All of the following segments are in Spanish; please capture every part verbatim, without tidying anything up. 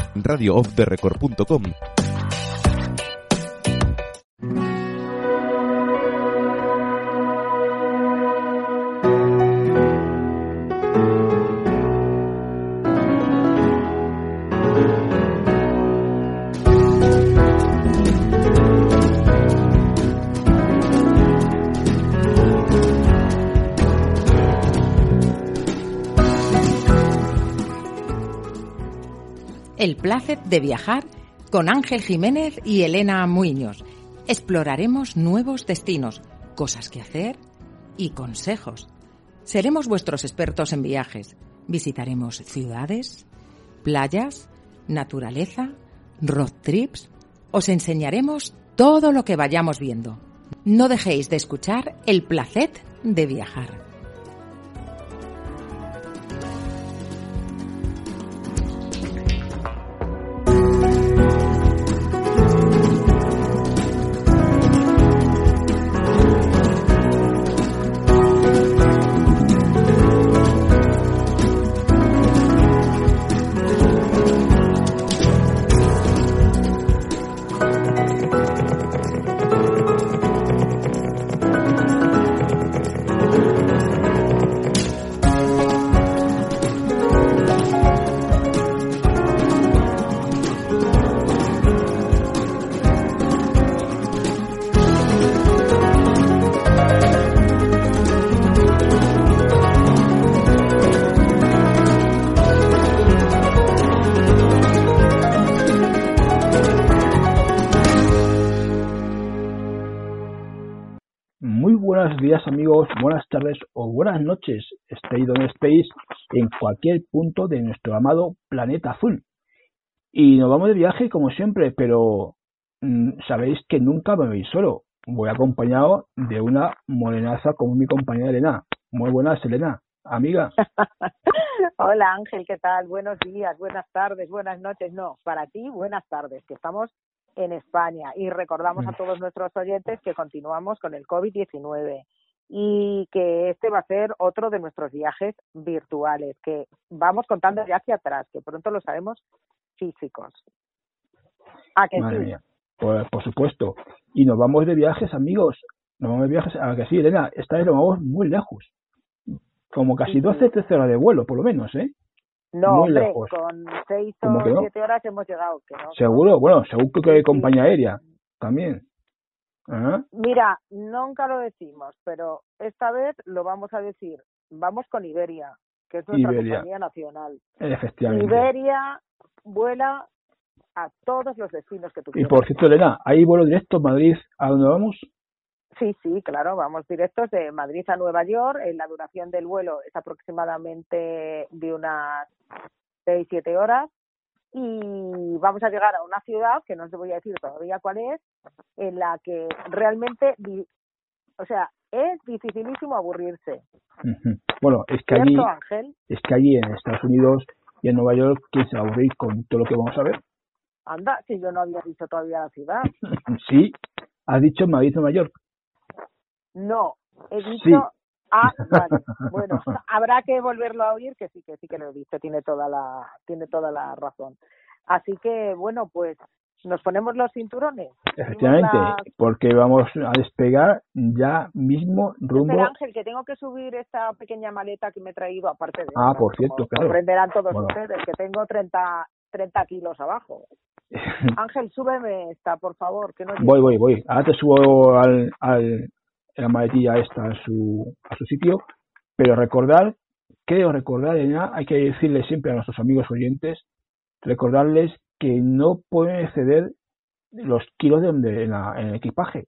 radio off the record punto com. El placer de viajar con Ángel Jiménez y Elena Muiños. Exploraremos nuevos destinos, cosas que hacer y consejos. Seremos vuestros expertos en viajes. Visitaremos ciudades, playas, naturaleza, road trips. Os enseñaremos todo lo que vayamos viendo. No dejéis de escuchar El placer de viajar. Buenos días amigos, buenas tardes o buenas noches, estéis donde estéis, en cualquier punto de nuestro amado planeta azul. Y nos vamos de viaje como siempre, pero mmm, sabéis que nunca me voy solo, voy acompañado de una morenaza como mi compañera Elena. Muy buenas, Elena, amiga. Hola Ángel, ¿qué tal? Buenos días, buenas tardes, buenas noches. No, para ti buenas tardes, que estamos en España y recordamos a todos nuestros oyentes que continuamos con el covid diecinueve y que este va a ser otro de nuestros viajes virtuales, que vamos contando ya hacia atrás, que pronto lo sabemos físicos. ¿A que Madre sí? mía. Pues, por supuesto. Y nos vamos de viajes, amigos. Nos vamos de viajes, a que sí, Elena, esta vez nos vamos muy lejos. Como casi sí, doce, trece horas de vuelo, por lo menos, ¿eh? No, muy hombre, lejos. con seis o no? siete horas hemos llegado. Que no, ¿Seguro? no. Bueno, según que hay sí, compañía sí. aérea también. ¿Ah? Mira, nunca lo decimos, pero esta vez lo vamos a decir. Vamos con Iberia, que es nuestra Iberia. compañía nacional. Efectivamente. Iberia vuela a todos los destinos que tú quieras. Y por cierto, Elena, ¿hay vuelo directo Madrid a dónde vamos? Sí, sí, claro, vamos directos de Madrid a Nueva York. La duración del vuelo es aproximadamente de unas seis siete horas y vamos a llegar a una ciudad, que no os voy a decir todavía cuál es, en la que realmente, o sea, es dificilísimo aburrirse. Uh-huh. Bueno, es que ¿Cierto, allí, Ángel? es que allí en Estados Unidos y en Nueva York, ¿quién se va a aburrir con todo lo que vamos a ver? Anda, si yo no había dicho todavía la ciudad. Sí, has dicho Madrid, Nueva York. No, he dicho... Sí. Ah, vale. Bueno, habrá que volverlo a oír, que sí, que sí que lo he dicho, tiene toda la, tiene toda la razón. Así que, bueno, pues, ¿nos ponemos los cinturones? Efectivamente, la... porque vamos a despegar ya mismo rumbo... Espera, Ángel, que tengo que subir esta pequeña maleta que me he traído, aparte de... Ah, otras, por cierto, como claro. comprenderán todos bueno. ustedes, que tengo treinta, treinta kilos abajo. Ángel, súbeme esta, por favor, que no llego. Voy, voy, voy. Ahora te subo al... al... la maletilla esta a su a su sitio, pero recordar, creo recordar, Elena, hay que decirle siempre a nuestros amigos oyentes, recordarles que no pueden exceder los kilos de, de en, la, en el equipaje.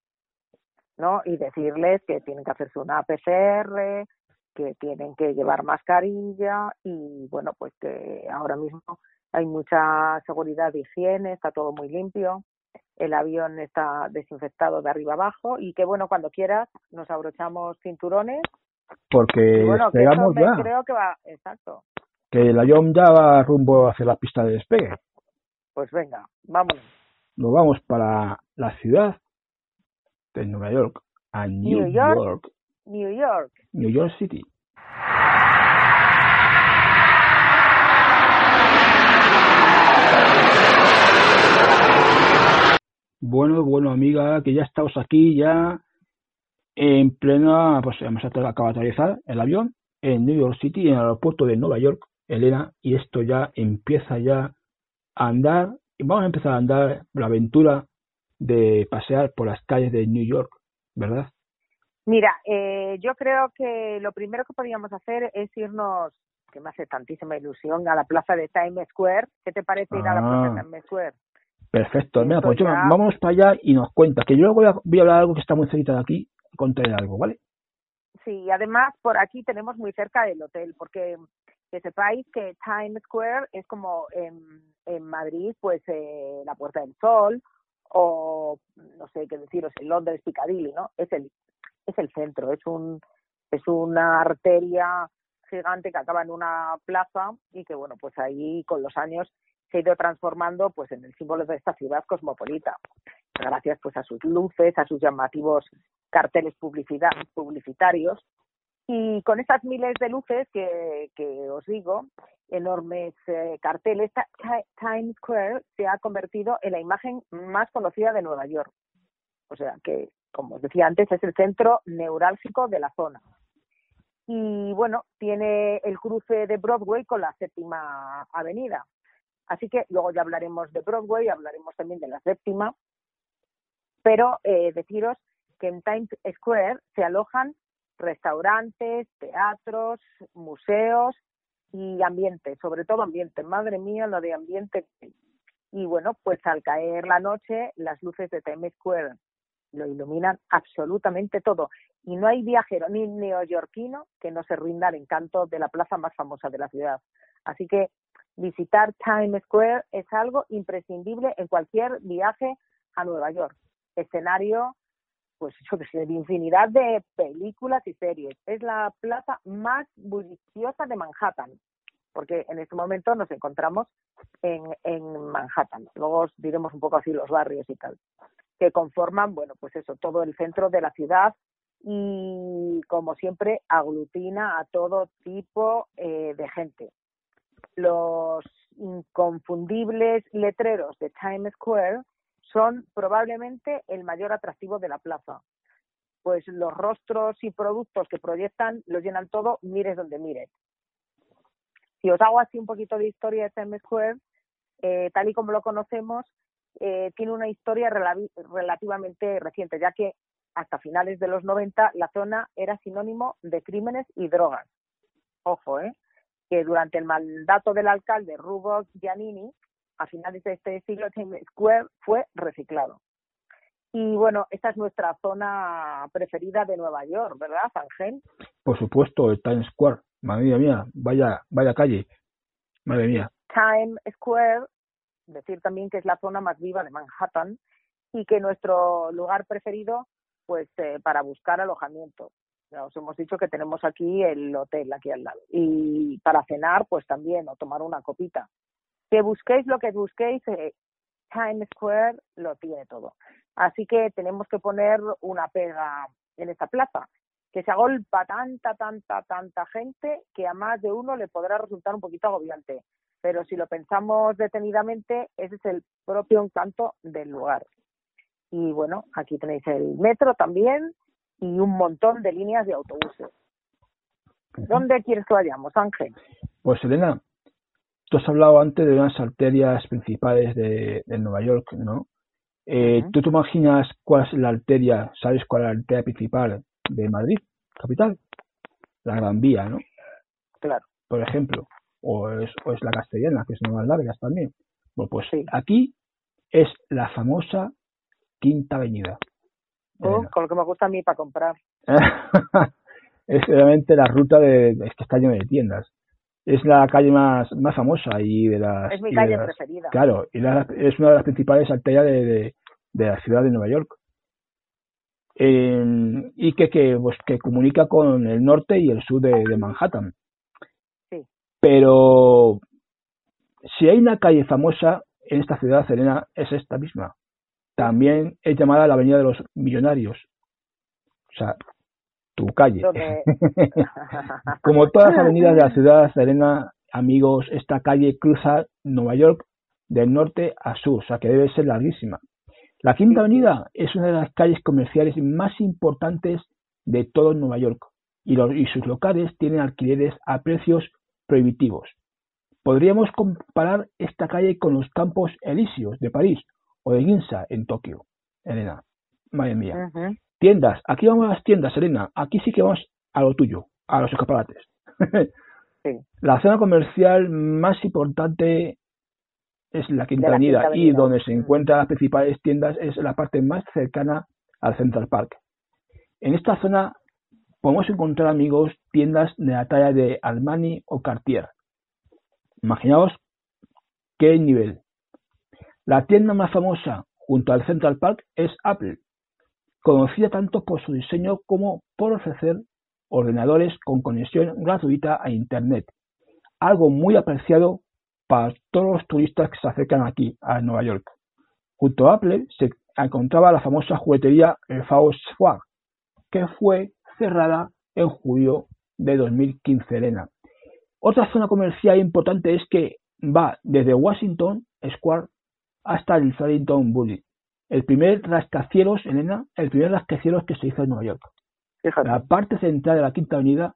¿No? Y decirles que tienen que hacerse una P C R, que tienen que llevar mascarilla y, bueno, pues que ahora mismo hay mucha seguridad de higiene, está todo muy limpio. El avión está desinfectado de arriba abajo y que, bueno, cuando quieras nos abrochamos cinturones. Porque y bueno, despegamos que eso ya. me creo que va, exacto. Que el avión ya va rumbo hacia la pista de despegue. Pues venga, vámonos. Nos vamos para la ciudad de Nueva York, a New, New York, York. New York. New York City. Bueno, bueno, amiga, que ya estamos aquí ya en plena, pues hemos acabado de aterrizar el avión en New York City, en el aeropuerto de Nueva York, Elena, y esto ya empieza ya a andar, y vamos a empezar a andar la aventura de pasear por las calles de New York, ¿verdad? Mira, eh, yo creo que lo primero que podríamos hacer es irnos, que me hace tantísima ilusión, a la plaza de Times Square. ¿Qué te parece ir a la plaza de Ah, Times Square? perfecto. Mira, Esto pues yo, ya, vámonos para allá y nos cuenta, que yo luego voy a, voy a hablar algo que está muy cerquita de aquí, contaré algo, ¿vale? sí, además por aquí tenemos muy cerca del hotel, porque que sepáis que Times Square es como en, en Madrid, pues eh, la Puerta del Sol, o no sé qué deciros, en Londres Piccadilly, ¿no? Es el es el centro, es un es una arteria gigante que acaba en una plaza y que bueno, pues ahí con los años se ha ido transformando pues en el símbolo de esta ciudad cosmopolita, gracias pues a sus luces, a sus llamativos carteles publicidad, publicitarios, y con estas miles de luces que, que os digo, enormes eh, carteles, Times Square se ha convertido en la imagen más conocida de Nueva York. O sea que, como os decía antes, es el centro neurálgico de la zona. Y bueno, tiene el cruce de Broadway con la Séptima Avenida. Así que luego ya hablaremos de Broadway, hablaremos también de la Séptima. Pero eh, deciros que en Times Square se alojan restaurantes, teatros, museos y ambiente, sobre todo ambiente. Madre mía, lo de ambiente. Y bueno, pues al caer la noche, las luces de Times Square lo iluminan absolutamente todo. Y no hay viajero ni neoyorquino que no se rinda al encanto de la plaza más famosa de la ciudad. Así que visitar Times Square es algo imprescindible en cualquier viaje a Nueva York. Escenario, pues yo que sé, de infinidad de películas y series. Es la plaza más bulliciosa de Manhattan, porque en este momento nos encontramos en, en Manhattan. Luego os diremos un poco así los barrios y tal, que conforman, bueno, pues eso, todo el centro de la ciudad y, como siempre, aglutina a todo tipo eh, de gente. Los inconfundibles letreros de Times Square son probablemente el mayor atractivo de la plaza, pues los rostros y productos que proyectan lo llenan todo, mires donde mires. Si os hago así un poquito de historia de Times Square, eh, tal y como lo conocemos, eh, tiene una historia rel- relativamente reciente, ya que hasta finales de los noventa la zona era sinónimo de crímenes y drogas. Ojo, ¿eh? Que durante el mandato del alcalde Rudolph Giannini, a finales de este siglo, Times Square fue reciclado. Y bueno, esta es nuestra zona preferida de Nueva York, ¿verdad, Ángel? Por supuesto, el Times Square. Madre mía, vaya, vaya calle. Madre mía. Times Square, decir también que es la zona más viva de Manhattan y que nuestro lugar preferido, pues eh, para buscar alojamiento. Ya os hemos dicho que tenemos aquí el hotel aquí al lado. Y para cenar, pues también, o tomar una copita. Que busquéis lo que busquéis, eh, Times Square lo tiene todo. Así que tenemos que poner una pega en esta plaza, que se agolpa tanta, tanta, tanta gente que a más de uno le podrá resultar un poquito agobiante. Pero si lo pensamos detenidamente, ese es el propio encanto del lugar. Y bueno, aquí tenéis el metro también y un montón de líneas de autobuses. ¿Dónde quieres que vayamos, Ángel? Pues Elena, tú has hablado antes de unas arterias principales de, de Nueva York, ¿no? Eh, Uh-huh. ¿Tú te imaginas cuál es la arteria, sabes cuál es la arteria principal de Madrid, capital? La Gran Vía, ¿no? Claro. Por ejemplo, o es, o es la Castellana, que son más largas también. Bueno, pues Sí. aquí es la famosa Quinta Avenida. Oh, con lo que me gusta a mí para comprar. Es realmente la ruta de, es que está lleno de tiendas. Es la calle más, más famosa y de las... Es mi y calle de las, preferida. Claro, y la, es una de las principales arterias de, de, de la ciudad de Nueva York. Eh, y que, que, pues, que comunica con el norte y el sur de, de Manhattan. Sí. Pero si hay una calle famosa en esta ciudad, Elena, es esta misma. También es llamada la Avenida de los Millonarios. O sea, tu calle. Donde... Como todas las avenidas de la ciudad, Elena, amigos, esta calle cruza Nueva York del norte a sur, o sea que debe ser larguísima. La Quinta Avenida es una de las calles comerciales más importantes de todo Nueva York y, los, y sus locales tienen alquileres a precios prohibitivos. Podríamos comparar esta calle con los Campos Elíseos de París o de Ginza en Tokio, Elena. Madre mía. Uh-huh. Tiendas, aquí vamos a las tiendas, Elena. Aquí sí que vamos a lo tuyo, a los escaparates. Sí. La zona comercial más importante es la Quinta, la Avenida, Quinta Avenida y donde se encuentran las principales tiendas es la parte más cercana al Central Park. En esta zona podemos encontrar, amigos, tiendas de la talla de Armani o Cartier. Imaginaos qué nivel. La tienda más famosa junto al Central Park es Apple, conocida tanto por su diseño como por ofrecer ordenadores con conexión gratuita a Internet, algo muy apreciado para todos los turistas que se acercan aquí a Nueva York. Junto a Apple se encontraba la famosa juguetería Volkswagen, que fue cerrada en julio de dos mil quince, Elena. Otra zona comercial importante es que va desde Washington Square hasta el Farrington Bully, el primer rascacielos, Elena, el primer rascacielos que se hizo en Nueva York. Fíjate. La parte central de la Quinta Avenida,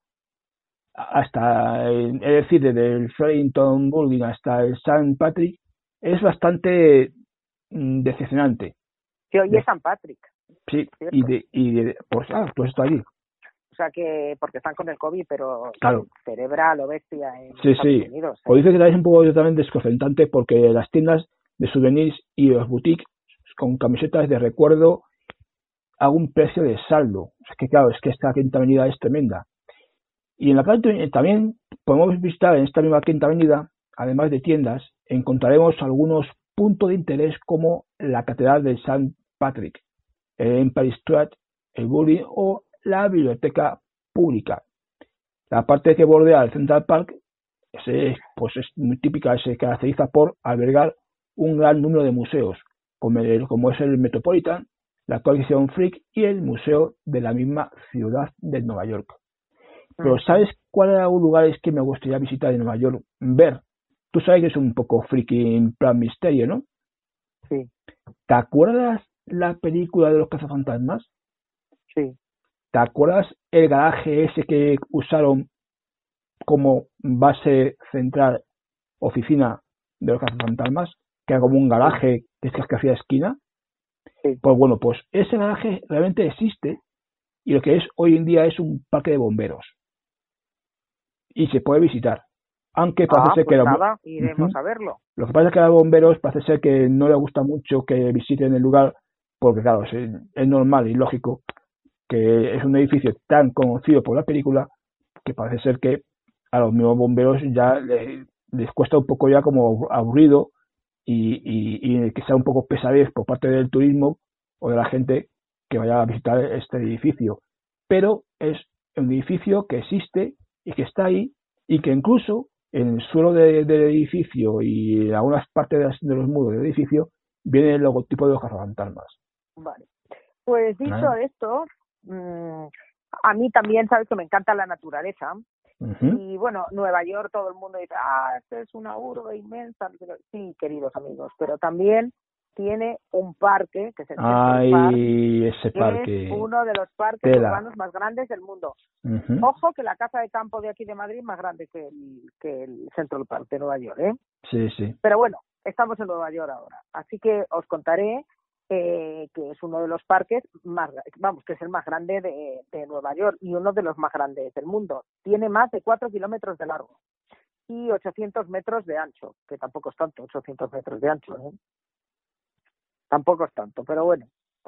hasta, es decir, desde el Farrington Building hasta el Saint Patrick, es bastante mm, decepcionante. Que hoy de, es San Patrick. Sí, ¿cierto? y de, y de pues, ah, pues está allí. O sea que, porque están con el COVID, pero claro, celebra lo bestia en sí, Estados sí. Unidos. ¿eh? Pues dice que también es un poco totalmente desconcertante porque las tiendas de souvenirs y los boutiques con camisetas de recuerdo a un precio de saldo. Es que claro, es que esta Quinta Avenida es tremenda. Y en la calle también podemos visitar en esta misma Quinta Avenida, además de tiendas, encontraremos algunos puntos de interés como la Catedral de Saint Patrick, el Empire Street, el Bully o la Biblioteca Pública. La parte que bordea el Central Park es, pues es muy típica, se caracteriza por albergar un gran número de museos, como, el, como es el Metropolitan, la colección Frick y el museo de la misma ciudad de Nueva York. Pero ¿sabes cuáles eran los lugares que me gustaría visitar en Nueva York? Ver. Tú sabes que es un poco friki en plan misterio, ¿no? Sí. ¿Te acuerdas la película de los cazafantasmas? Sí. ¿Te acuerdas el garaje ese que usaron como base central, oficina de los cazafantasmas? Que era como un garaje que es que hacía esquina. Sí. Pues bueno, pues ese garaje realmente existe y lo que es hoy en día es un parque de bomberos. Y se puede visitar. Aunque parece ah, ser pues que nada, los... iremos uh-huh. a verlo. Lo que pasa es que a los bomberos parece ser que no les gusta mucho que visiten el lugar, porque claro, es, es normal y lógico que es un edificio tan conocido por la película que parece ser que a los mismos bomberos ya les, les cuesta un poco ya como aburrido y, y, y que sea un poco pesadez por parte del turismo o de la gente que vaya a visitar este edificio. Pero es un edificio que existe y que está ahí y que incluso en el suelo de, del edificio y en algunas partes de, las, de los muros del edificio viene el logotipo de los cazafantasmas. Vale. Pues dicho ¿Ah? esto, mmm, a mí también, sabes que me encanta la naturaleza. Uh-huh. Y bueno, Nueva York, todo el mundo dice, ah, esta es una urbe inmensa. Sí, queridos amigos, pero también tiene un parque, que es el Central Park, ese parque. que es uno de los parques Tela. urbanos más grandes del mundo. Uh-huh. Ojo que la casa de campo de aquí de Madrid es más grande que el, que el Central Park de Nueva York, ¿eh? Sí, sí. Pero bueno, estamos en Nueva York ahora, así que os contaré eh, que es uno de los parques más, vamos, que es el más grande de, de Nueva York y uno de los más grandes del mundo. Tiene más de cuatro kilómetros de largo y ochocientos metros de ancho, que tampoco es tanto, ochocientos metros de ancho, ¿eh? Tampoco es tanto, pero bueno.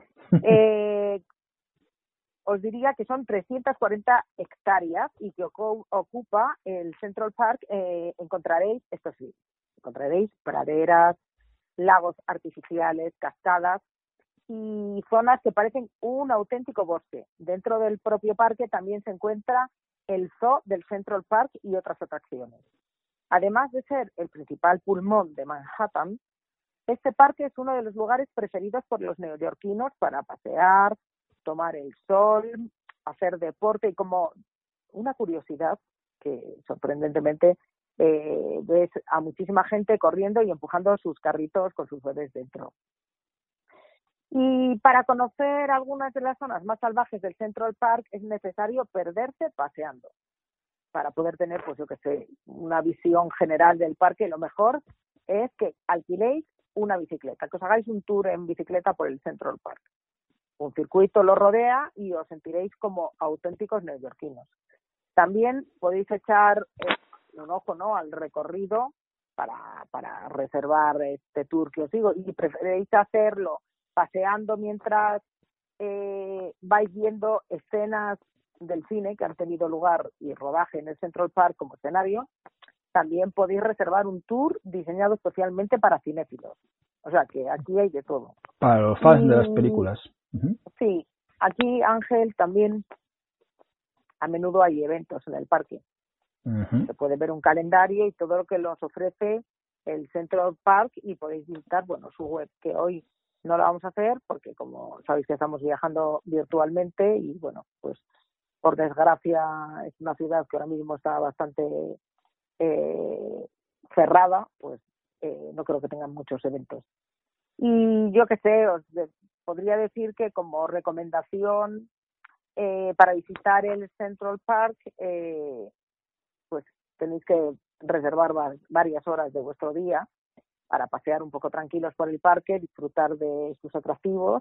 Eh, os diría que son trescientas cuarenta hectáreas y que ocupa el Central Park. Eh, encontraréis, esto sí, encontraréis praderas, lagos artificiales, cascadas y zonas que parecen un auténtico bosque. Dentro del propio parque también se encuentra el zoo del Central Park y otras atracciones. Además de ser el principal pulmón de Manhattan, este parque es uno de los lugares preferidos por los neoyorquinos para pasear, tomar el sol, hacer deporte y como una curiosidad que sorprendentemente eh, ves a muchísima gente corriendo y empujando sus carritos con sus bebés dentro. Y para conocer algunas de las zonas más salvajes del Central Park es necesario perderse paseando para poder tener, pues yo que sé, una visión general del parque. Lo mejor es que alquiléis una bicicleta, que os hagáis un tour en bicicleta por el Central Park. Un circuito lo rodea y os sentiréis como auténticos neoyorquinos. También podéis echar eh, un ojo, ¿no?, al recorrido para, para reservar este tour que os digo, y preferéis hacerlo paseando mientras eh, vais viendo escenas del cine que han tenido lugar y rodaje en el Central Park como escenario. También podéis reservar un tour diseñado especialmente para cinéfilos. O sea que aquí hay de todo. Para los fans y, de las películas. Uh-huh. Sí, aquí, Ángel, también a menudo hay eventos en el parque. Uh-huh. Se puede ver un calendario y todo lo que nos ofrece el Central Park, y podéis visitar, bueno, su web, que hoy no lo vamos a hacer porque, como sabéis, que estamos viajando virtualmente y, bueno, pues por desgracia es una ciudad que ahora mismo está bastante eh, cerrada, pues eh, no creo que tengan muchos eventos. Y yo qué sé, os de, podría decir que como recomendación eh, para visitar el Central Park, eh, pues tenéis que reservar va- varias horas de vuestro día para pasear un poco tranquilos por el parque, disfrutar de sus atractivos,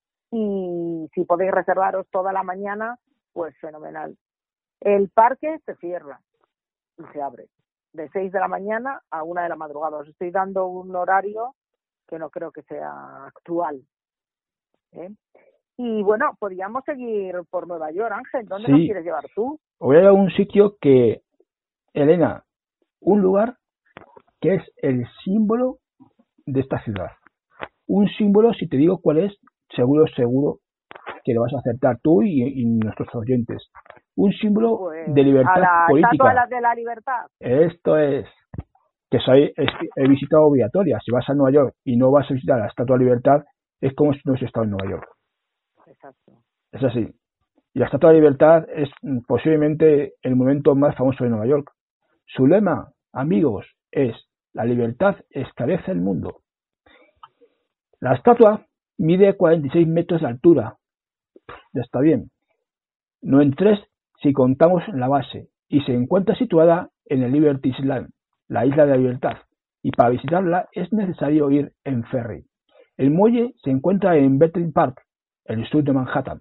y si podéis reservaros toda la mañana, pues fenomenal. El parque se cierra y se abre de seis de la mañana a una de la madrugada. Os estoy dando un horario que no creo que sea actual, ¿eh? Y bueno, podríamos seguir por Nueva York, Ángel. ¿Dónde sí. nos quieres llevar tú? Voy a ir a un sitio que, Elena, un lugar que es el símbolo de esta ciudad. Un símbolo, si te digo cuál es, seguro, seguro que lo vas a acertar tú y, y nuestros oyentes. Un símbolo pues, de libertad a la política. Estatua de la Libertad. Esto es, que soy, es, he visitado obligatoria. Si vas a Nueva York y no vas a visitar la Estatua de la Libertad, es como si no hubieses estado en Nueva York. Exacto. Es así. Y la Estatua de la Libertad es posiblemente el monumento más famoso de Nueva York. Su lema, amigos, es: la libertad esclarece el mundo. La estatua mide cuarenta y seis metros de altura. Ya está bien. No en tres si contamos la base. Y se encuentra situada en el Liberty Island, la isla de la libertad. Y para visitarla es necesario ir en ferry. El muelle se encuentra en Bethlehem Park, en el sur de Manhattan.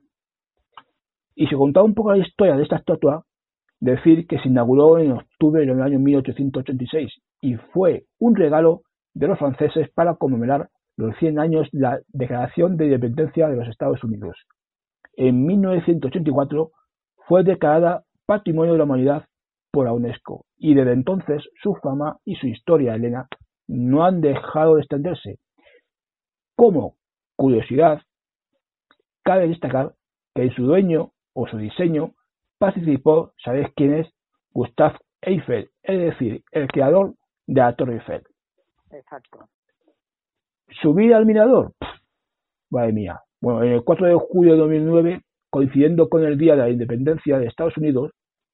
Y si contamos un poco la historia de esta estatua, decir que se inauguró en octubre del año mil ochocientos ochenta y seis y fue un regalo de los franceses para conmemorar los cien años de la Declaración de Independencia de los Estados Unidos. En mil novecientos ochenta y cuatro fue declarada Patrimonio de la Humanidad por la UNESCO, y desde entonces su fama y su historia, Elena, no han dejado de extenderse. Como curiosidad, cabe destacar que en su dueño o su diseño participó, ¿sabéis quién es? Gustave Eiffel, es decir, el creador de la Torre Eiffel. Exacto. ¿Subir al mirador? Pff, madre mía. Bueno, en el cuatro de julio de dos mil nueve, coincidiendo con el Día de la Independencia de Estados Unidos,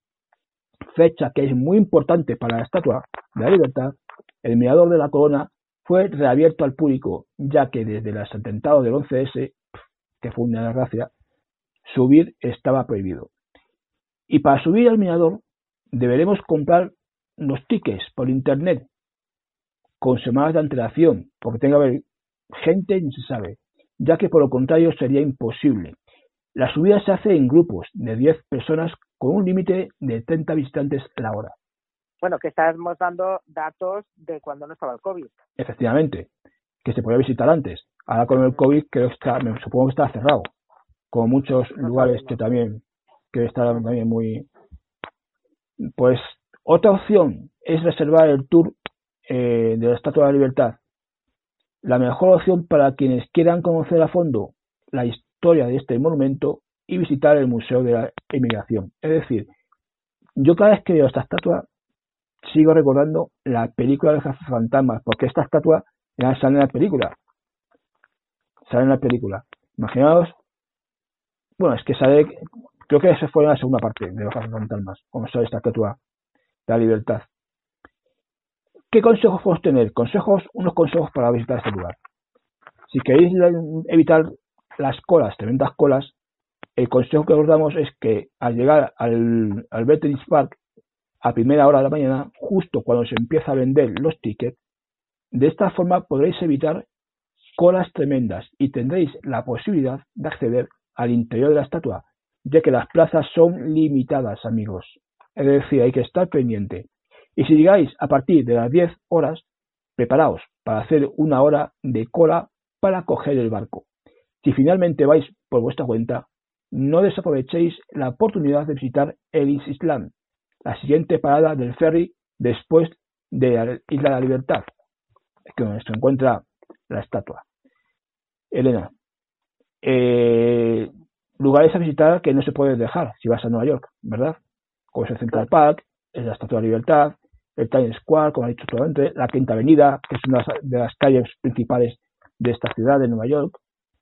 fecha que es muy importante para la Estatua de la Libertad, el mirador de la Corona fue reabierto al público, ya que desde los atentados del once ese, que fue una desgracia, subir estaba prohibido. Y para subir al mirador deberemos comprar los tickets por internet con semanas de antelación, porque tenga que haber gente, ni se sabe, ya que por lo contrario sería imposible. La subida se hace en grupos de diez personas con un límite de treinta visitantes a la hora. Bueno, que estamos dando datos de cuando no estaba el COVID. Efectivamente, que se podía visitar antes. Ahora con el COVID creo que está, me supongo que está cerrado, como muchos no lugares sabemos. que también que están también muy. Pues otra opción es reservar el tour eh, de la Estatua de la Libertad. La mejor opción para quienes quieran conocer a fondo la historia de este monumento y visitar el Museo de la Emigración. Es decir, yo cada vez que veo esta estatua sigo recordando la película de los fantasmas, porque esta estatua ya sale en la película. Sale en la película. Imaginaos, bueno, es que sale, creo que esa fue la segunda parte de los fantasmas, como sale esta estatua de la libertad. ¿Qué consejos podemos tener? Consejos, unos consejos para visitar este lugar. Si queréis evitar las colas, tremendas colas, el consejo que os damos es que al llegar al, al Veterans Park a primera hora de la mañana, justo cuando se empieza a vender los tickets, de esta forma podréis evitar colas tremendas y tendréis la posibilidad de acceder al interior de la estatua, ya que las plazas son limitadas, amigos. Es decir, hay que estar pendiente. Y si llegáis a partir de las diez horas, preparaos para hacer una hora de cola para coger el barco. Si finalmente vais por vuestra cuenta, no desaprovechéis la oportunidad de visitar Ellis Island, la siguiente parada del ferry después de la Isla de la Libertad, que donde se encuentra la estatua. Elena, eh, lugares a visitar que no se pueden dejar si vas a Nueva York, ¿verdad? Como es el Central Park, es la Estatua de la Libertad, el Times Square, como ha dicho tú antes, la Quinta Avenida, que es una de las calles principales de esta ciudad de Nueva York,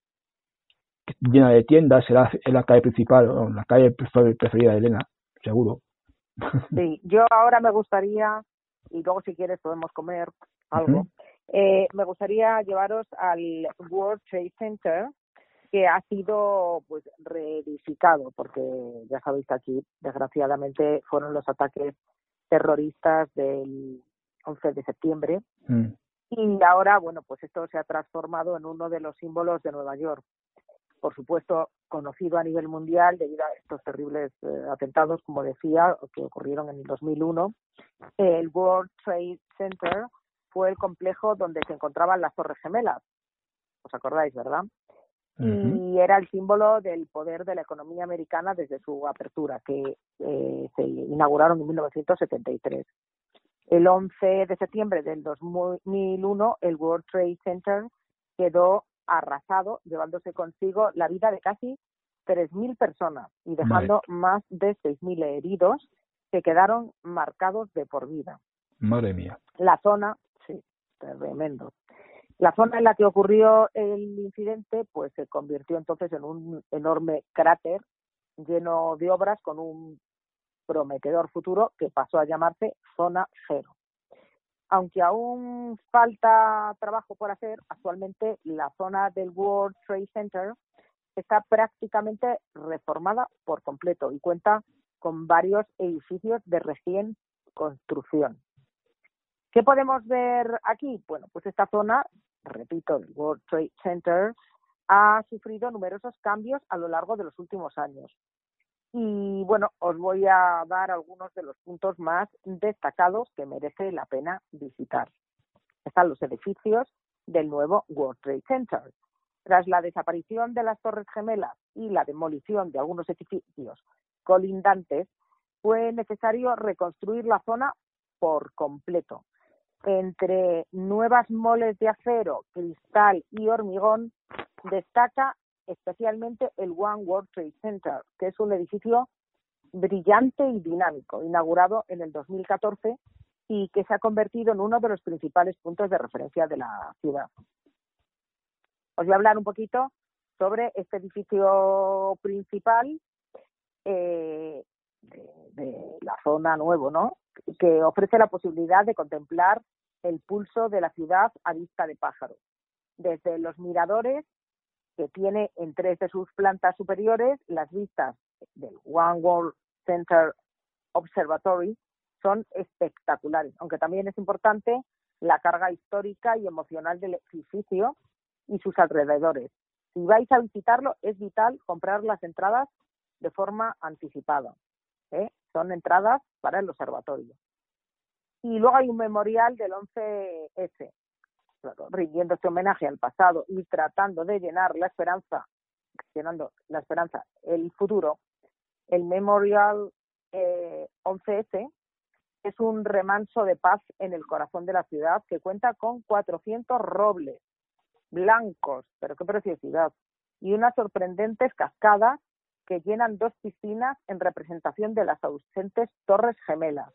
llena de tiendas, será en la calle principal, o la calle preferida de Elena, seguro. Sí, yo ahora me gustaría, y luego si quieres podemos comer algo, uh-huh. eh, me gustaría llevaros al World Trade Center, que ha sido pues reedificado, porque ya sabéis que aquí desgraciadamente fueron los ataques terroristas del once de septiembre, uh-huh. y ahora, bueno, pues esto se ha transformado en uno de los símbolos de Nueva York. Por supuesto, conocido a nivel mundial debido a estos terribles eh, atentados, como decía, que ocurrieron en el dos mil uno. El World Trade Center fue el complejo donde se encontraban las Torres Gemelas. ¿Os acordáis, verdad? Uh-huh. Y era el símbolo del poder de la economía americana desde su apertura, que eh, se inauguraron en mil novecientos setenta y tres. El once de septiembre del dos mil uno, el World Trade Center quedó arrasado, llevándose consigo la vida de casi tres mil personas y dejando Madre. más de seis mil heridos que quedaron marcados de por vida. Madre mía. La zona, sí, tremendo. La zona en la que ocurrió el incidente, pues se convirtió entonces en un enorme cráter lleno de obras con un prometedor futuro que pasó a llamarse Zona Cero. Aunque aún falta trabajo por hacer, actualmente la zona del World Trade Center está prácticamente reformada por completo y cuenta con varios edificios de recién construcción. ¿Qué podemos ver aquí? Bueno, pues esta zona, repito, el World Trade Center, ha sufrido numerosos cambios a lo largo de los últimos años. Y bueno, os voy a dar algunos de los puntos más destacados que merece la pena visitar. Están los edificios del nuevo World Trade Center. Tras la desaparición de las Torres Gemelas y la demolición de algunos edificios colindantes, fue necesario reconstruir la zona por completo. Entre nuevas moles de acero, cristal y hormigón, destaca especialmente el One World Trade Center, que es un edificio brillante y dinámico, inaugurado en el dos mil catorce y que se ha convertido en uno de los principales puntos de referencia de la ciudad. Os voy a hablar un poquito sobre este edificio principal eh, de, de la zona nuevo, ¿no? Que ofrece la posibilidad de contemplar el pulso de la ciudad a vista de pájaro. Desde los miradores, que tiene en tres de sus plantas superiores, las vistas del One World Center Observatory son espectaculares, aunque también es importante la carga histórica y emocional del edificio y sus alrededores. Si vais a visitarlo, es vital comprar las entradas de forma anticipada, ¿eh? Son entradas para el observatorio. Y luego hay un memorial del once ese, claro, rindiendo este homenaje al pasado y tratando de llenar la esperanza, llenando la esperanza, el futuro. El Memorial eh, once ese es un remanso de paz en el corazón de la ciudad que cuenta con cuatrocientos robles blancos, pero qué preciosidad, y unas sorprendentes cascadas que llenan dos piscinas en representación de las ausentes Torres Gemelas.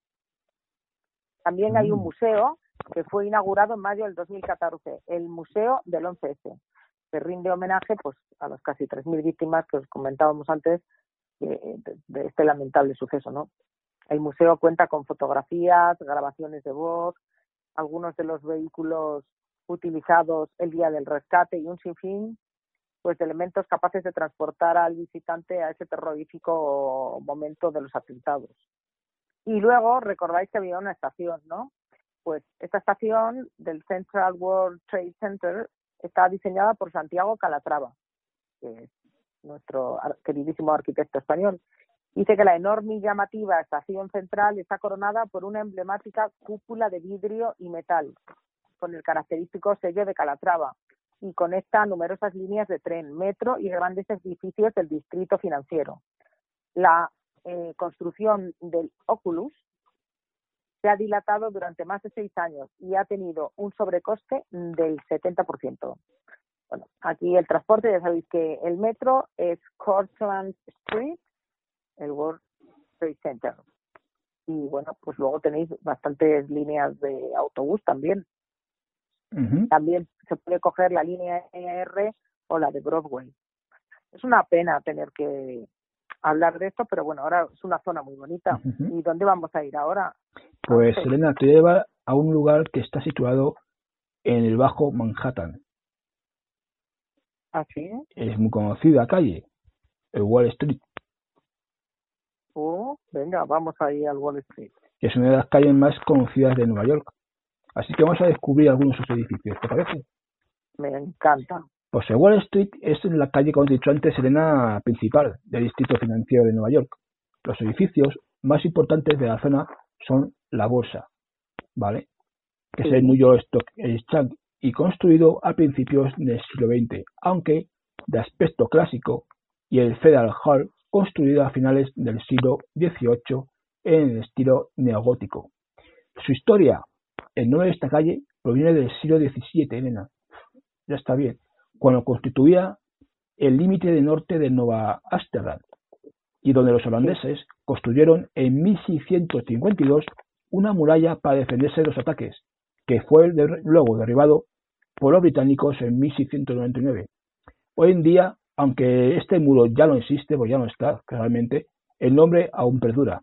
También hay un museo que fue inaugurado en mayo del dos mil catorce, el Museo del once ese, que rinde homenaje pues a las casi tres mil víctimas que os comentábamos antes de, de, de este lamentable suceso, ¿no? El museo cuenta con fotografías, grabaciones de voz, algunos de los vehículos utilizados el día del rescate y un sinfín pues de elementos capaces de transportar al visitante a ese terrorífico momento de los atentados. Y luego recordáis que había una estación, ¿no? Pues esta estación del Central World Trade Center está diseñada por Santiago Calatrava, que es nuestro queridísimo arquitecto español. Dice que la enorme y llamativa estación central está coronada por una emblemática cúpula de vidrio y metal, con el característico sello de Calatrava, y conecta numerosas líneas de tren, metro y grandes edificios del distrito financiero. La eh, construcción del Oculus se ha dilatado durante más de seis años y ha tenido un sobrecoste del setenta por ciento. Bueno, aquí el transporte, ya sabéis que el metro es Cortlandt Street, el World Trade Center. Y bueno, pues luego tenéis bastantes líneas de autobús también. Uh-huh. También se puede coger la línea E R o la de Broadway. Es una pena tener que hablar de esto, pero bueno, ahora es una zona muy bonita. Uh-huh. ¿Y dónde vamos a ir ahora? Pues Elena, te lleva a un lugar que está situado en el Bajo Manhattan. ¿Ah, sí? Es muy conocida calle, el Wall Street. Oh, venga, vamos ahí al Wall Street. Es una de las calles más conocidas de Nueva York. Así que vamos a descubrir algunos de sus edificios, ¿te parece? Me encanta. Pues el Wall Street es la calle, como he dicho antes, Elena, principal del distrito financiero de Nueva York. Los edificios más importantes de la zona son la Bolsa, ¿vale? Que sí. Es el New York Stock Exchange y construido a principios del siglo veinte, aunque de aspecto clásico, y el Federal Hall, construido a finales del siglo dieciocho en el estilo neogótico. Su historia, el nombre de esta calle, proviene del siglo diecisiete, Elena. Ya está bien. Cuando constituía el límite de norte de Nueva Ámsterdam, y donde los holandeses construyeron en mil seiscientos cincuenta y dos una muralla para defenderse de los ataques, que fue de, luego derribado por los británicos en mil seiscientos noventa y nueve. Hoy en día, aunque este muro ya no existe, pues ya no está, claramente, el nombre aún perdura.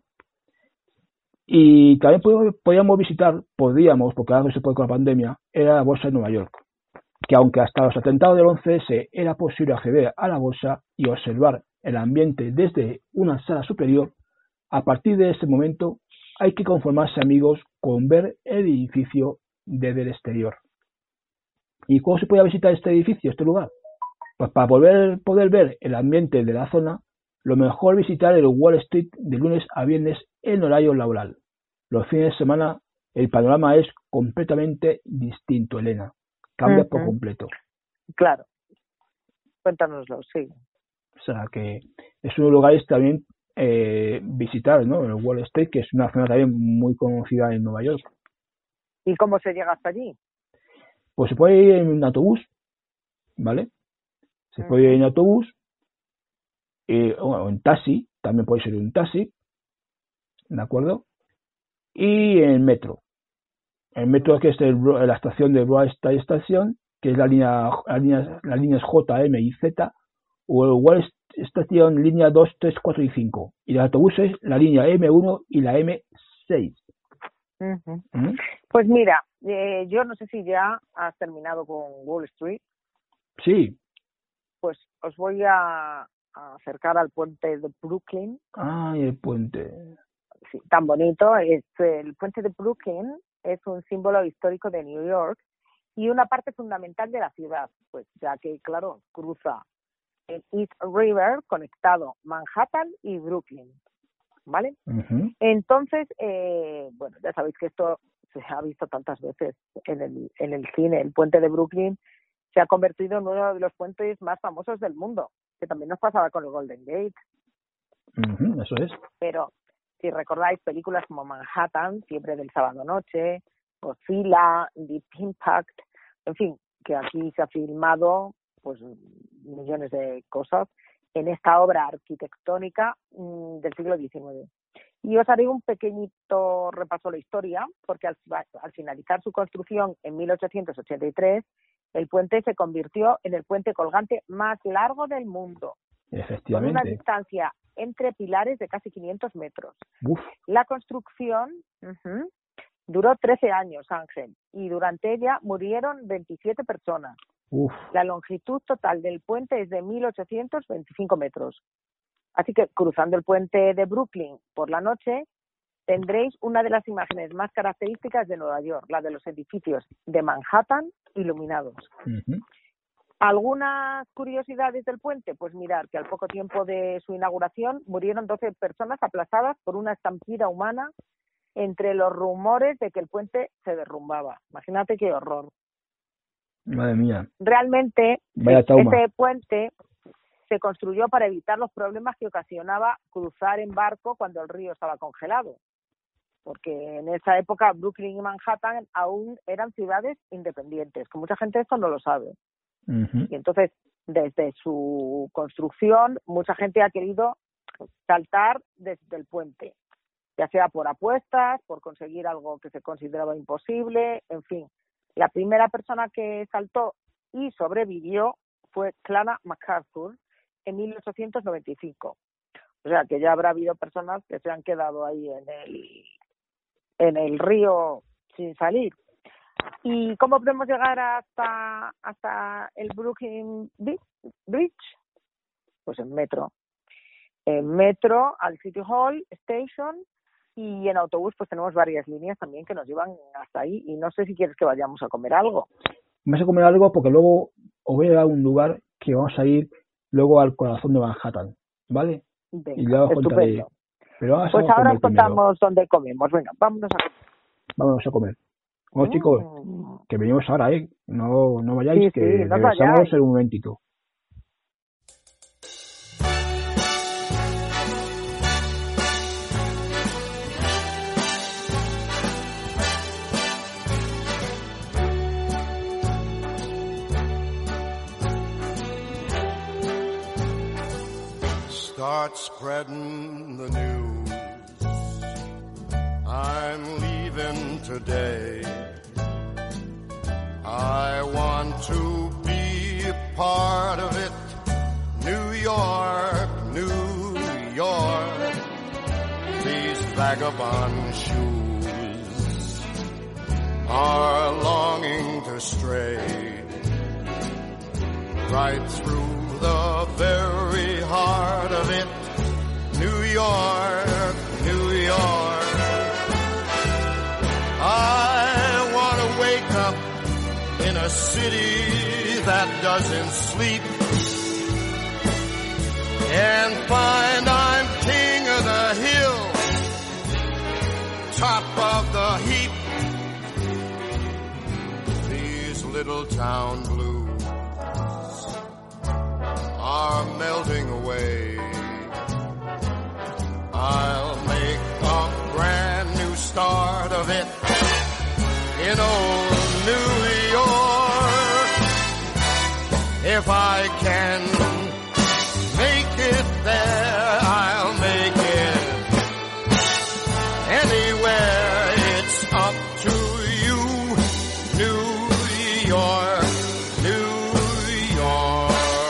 Y también podíamos visitar, podíamos, porque ahora no se puede con la pandemia, era la Bolsa de Nueva York, que aunque hasta los atentados del once ese era posible acceder a la bolsa y observar el ambiente desde una sala superior, a partir de ese momento hay que conformarse, amigos, con ver el edificio desde el exterior. ¿Y cómo se podía visitar este edificio, este lugar? Pues para poder, poder ver el ambiente de la zona, lo mejor visitar el Wall Street de lunes a viernes en horario laboral. Los fines de semana el panorama es completamente distinto, Elena. Cambia uh-huh. por completo. Claro. Cuéntanoslo, sí. O sea que es un lugar también eh, visitar, ¿no? El Wall Street, que es una zona también muy conocida en Nueva York. ¿Y cómo se llega hasta allí? Pues se puede ir en un autobús, ¿vale? Se uh-huh. puede ir en autobús, eh, o en taxi, también puede ser un taxi, ¿de acuerdo? Y en metro. El metro, que es el, la estación de Broad Street Station, que es la línea, la línea, las líneas J, M y Z, o el Wall Station línea dos, tres, cuatro y cinco. Y los autobuses, la línea eme uno y la eme seis. Uh-huh. ¿Mm? Pues mira, eh, yo no sé si ya has terminado con Wall Street. Sí. Pues os voy a, a acercar al puente de Brooklyn. Ay, el puente. Sí, tan bonito. Es el puente de Brooklyn. Es un símbolo histórico de New York y una parte fundamental de la ciudad, pues ya que, claro, cruza el East River conectado Manhattan y Brooklyn, ¿vale? Uh-huh. Entonces, eh, bueno, ya sabéis que esto se ha visto tantas veces en el, en el cine. El puente de Brooklyn se ha convertido en uno de los puentes más famosos del mundo, que también nos pasaba con el Golden Gate. Uh-huh, eso es. Pero si recordáis películas como Manhattan, Fiebre del Sábado Noche, Godzilla, Deep Impact, en fin, que aquí se ha filmado pues millones de cosas en esta obra arquitectónica mmm, del siglo diecinueve. Y os haré un pequeñito repaso a la historia, porque al, al finalizar su construcción en mil ochocientos ochenta y tres, el puente se convirtió en el puente colgante más largo del mundo. Efectivamente. Con una distancia entre pilares de casi quinientos metros. Uf. La construcción uh-huh, duró trece años, Ángel, y durante ella murieron veintisiete personas. Uf. La longitud total del puente es de mil ochocientos veinticinco metros. Así que cruzando el puente de Brooklyn por la noche tendréis una de las imágenes más características de Nueva York, la de los edificios de Manhattan iluminados. Uh-huh. ¿Algunas curiosidades del puente? Pues mirar que al poco tiempo de su inauguración murieron doce personas aplastadas por una estampida humana entre los rumores de que el puente se derrumbaba. Imagínate qué horror. Madre mía. Realmente, Vaya trauma. este puente se construyó para evitar los problemas que ocasionaba cruzar en barco cuando el río estaba congelado. Porque en esa época Brooklyn y Manhattan aún eran ciudades independientes, que mucha gente esto no lo sabe. Uh-huh. Y entonces, desde su construcción, mucha gente ha querido saltar desde el puente, ya sea por apuestas, por conseguir algo que se consideraba imposible, en fin. La primera persona que saltó y sobrevivió fue Clara MacArthur en mil ochocientos noventa y cinco. O sea, que ya habrá habido personas que se han quedado ahí en el, en el río sin salir. ¿Y cómo podemos llegar hasta hasta el Brooklyn Bridge? Pues en metro. En metro al City Hall Station y en autobús pues tenemos varias líneas también que nos llevan hasta ahí y no sé si quieres que vayamos a comer algo. Vamos a comer algo porque luego os voy a dar un lugar que vamos a ir luego al corazón de Manhattan, ¿vale? Venga, y luego os contaré. Pero vamos pues a ahora os contamos primero. dónde comemos. Venga, vámonos a comer. Vámonos a comer. Bueno, chicos, Mm. que venimos ahora, ¿eh? No, no vayáis, Sí, que sí, no regresamos vayáis. en un momentito. Start spreading the news. I'm leaving today. I want to be a part of it. New York, New York. These vagabond shoes are longing to stray right through the very heart of it. New York, New York. I want to wake up in a city that doesn't sleep and find I'm king of the hill, top of the heap. These little town blues are melting away. I'll make a brand new start of it in old New York. If I can make it there, I'll make it anywhere. It's up to you, New York, New York.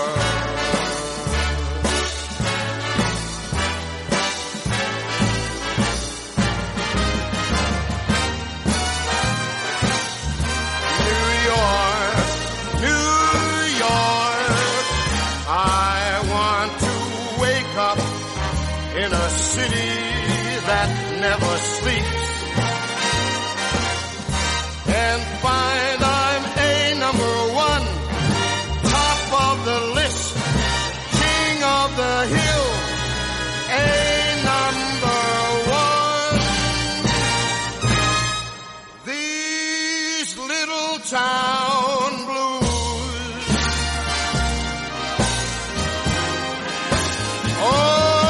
That never sleeps and find I'm a number one, top of the list, king of the hill, a number one. These little town blues, oh,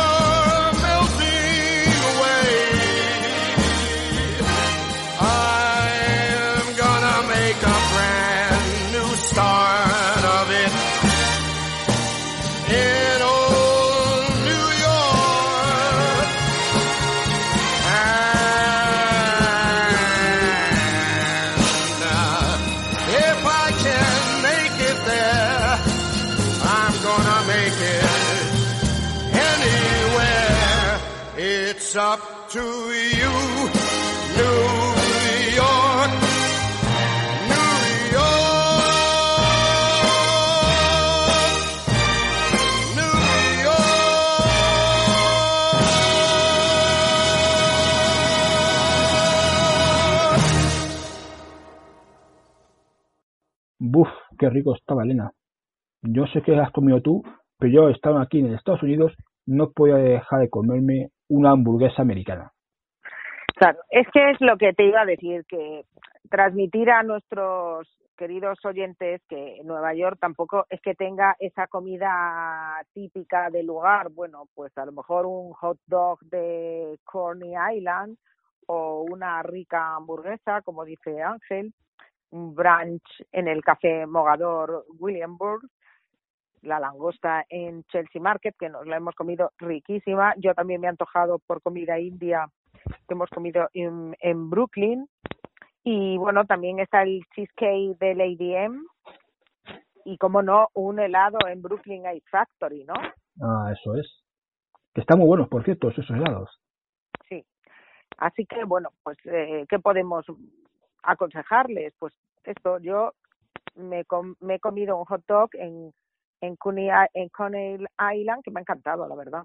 start of it in old New York. And uh, if I can make it there, I'm gonna make it anywhere. It's up to you, New York. Buf, qué rico estaba, Elena. Yo sé que has comido tú, pero yo estaba aquí en Estados Unidos, no podía dejar de comerme una hamburguesa americana. Claro, es que es lo que te iba a decir, que transmitir a nuestros queridos oyentes que Nueva York tampoco es que tenga esa comida típica del lugar. Bueno, pues a lo mejor un hot dog de Coney Island o una rica hamburguesa, como dice Ángel, un brunch en el Café Mogador Williamsburg, la langosta en Chelsea Market, que nos la hemos comido riquísima. Yo también me he antojado por comida india que hemos comido en, en Brooklyn. Y bueno, también está el cheesecake de Lady M y, como no, un helado en Brooklyn Ice Factory, ¿no? Ah, eso es. Que están muy buenos, por cierto, esos helados. Sí. Así que, bueno, pues, eh, ¿qué podemos aconsejarles? Pues esto, yo me, com me he comido un hot dog en, en, Coney, en Coney Island, que me ha encantado, la verdad.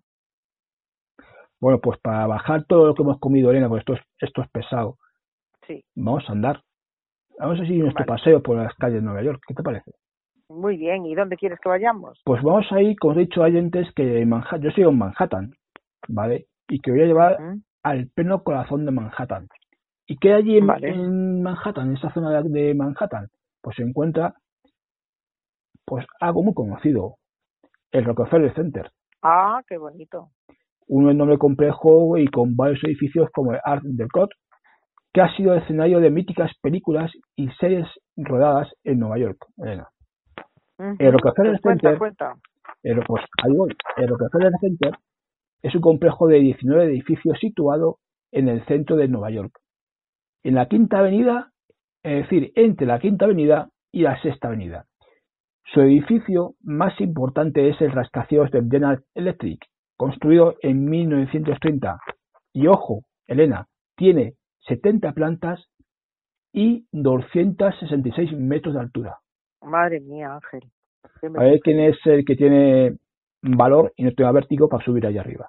Bueno, pues para bajar todo lo que hemos comido, Elena, pues esto es, esto es pesado. Sí. Vamos a andar. Vamos a seguir nuestro Vale. paseo por las calles de Nueva York. ¿Qué te parece? Muy bien. ¿Y dónde quieres que vayamos? Pues vamos a ir, como os he dicho antes, que Manhattan, yo soy en Manhattan, ¿vale? Y que voy a llevar Uh-huh. al pleno corazón de Manhattan. ¿Y qué hay allí en, Vale. en Manhattan, en esa zona de, de Manhattan? Pues se encuentra pues algo muy conocido, el Rockefeller Center. Ah, qué bonito. Un enorme complejo y con varios edificios como el Art Deco, que ha sido escenario de míticas películas y series rodadas en Nueva York, Elena. Uh-huh. El Rockefeller Pues cuenta, Center, cuenta. el, pues ahí voy, el Rockefeller Center es un complejo de diecinueve edificios situado en el centro de Nueva York, en la Quinta Avenida, es decir, entre la Quinta Avenida y la Sexta Avenida. Su edificio más importante es el rascacielos de General Electric, construido en mil novecientos treinta. Y ojo, Elena, tiene setenta plantas y doscientos sesenta y seis metros de altura. Madre mía, Ángel. A ver quién es el que tiene valor y no tenga vértigo para subir allá arriba.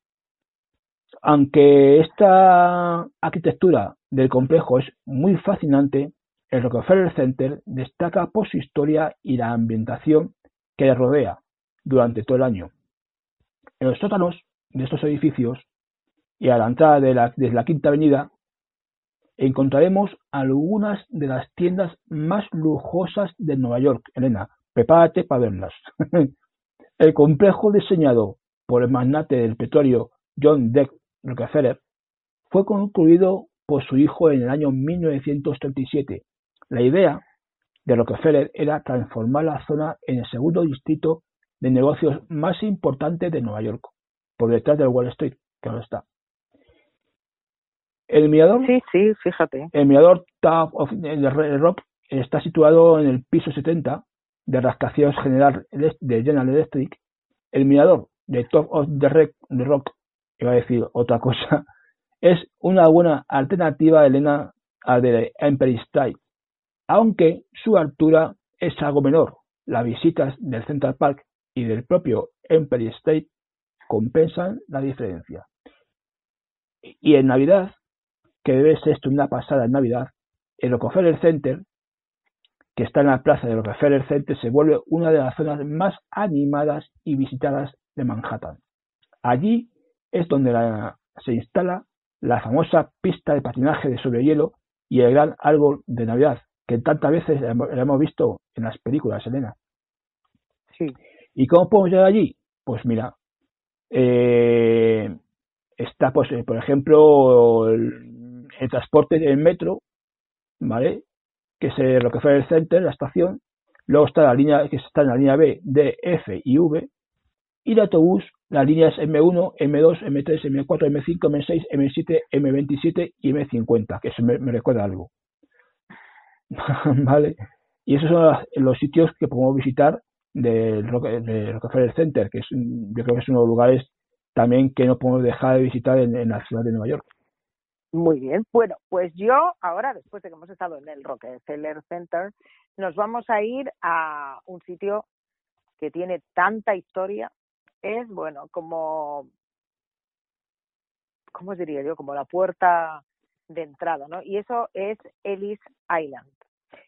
Aunque esta arquitectura del complejo es muy fascinante, el Rockefeller Center destaca por su historia y la ambientación que le rodea durante todo el año. En los sótanos de estos edificios y a la entrada de la, desde la Quinta Avenida encontraremos algunas de las tiendas más lujosas de Nueva York. Elena, prepárate para verlas. El complejo, diseñado por el magnate del petróleo John D. Rockefeller, fue concluido por su hijo en el año mil novecientos treinta y siete. La idea de Rockefeller era transformar la zona en el segundo distrito de negocios más importante de Nueva York, por detrás del Wall Street, que ahora está. El mirador, sí, sí, fíjate. El mirador Top of the Rock está situado en el piso setenta de rascacielos General de General Electric. El mirador de Top of the Rock, iba a decir otra cosa, es una buena alternativa, Elena, al de Empire State, aunque su altura es algo menor. Las visitas del Central Park y del propio Empire State compensan la diferencia. Y en Navidad, que debe ser esto una pasada en Navidad, el Rockefeller Center, que está en la plaza de Rockefeller Center, se vuelve una de las zonas más animadas y visitadas de Manhattan. Allí es donde la, se instala la famosa pista de patinaje de sobre hielo y el gran árbol de Navidad, que tantas veces la hemos visto en las películas, Elena. Sí. ¿Y cómo podemos llegar allí? Pues mira, eh, está, pues, por ejemplo, el, el transporte del metro, ¿vale? Que es el Rockefeller Center, la estación. Luego está la línea que está en la línea B, D, F y V. Y el autobús, las líneas eme uno, eme dos, eme tres, eme cuatro, eme cinco, eme seis, eme siete, eme veintisiete y eme cincuenta, que eso me, me recuerda algo. ¿Vale? Y esos son los, los sitios que podemos visitar del de Rockefeller Center, que es, yo creo que es uno de los lugares también que no podemos dejar de visitar en, en la ciudad de Nueva York. Muy bien. Bueno, pues yo ahora, después de que hemos estado en el Rockefeller Center, nos vamos a ir a un sitio que tiene tanta historia. Es, bueno, como, ¿cómo os diría yo? Como la puerta de entrada, ¿no? Y eso es Ellis Island.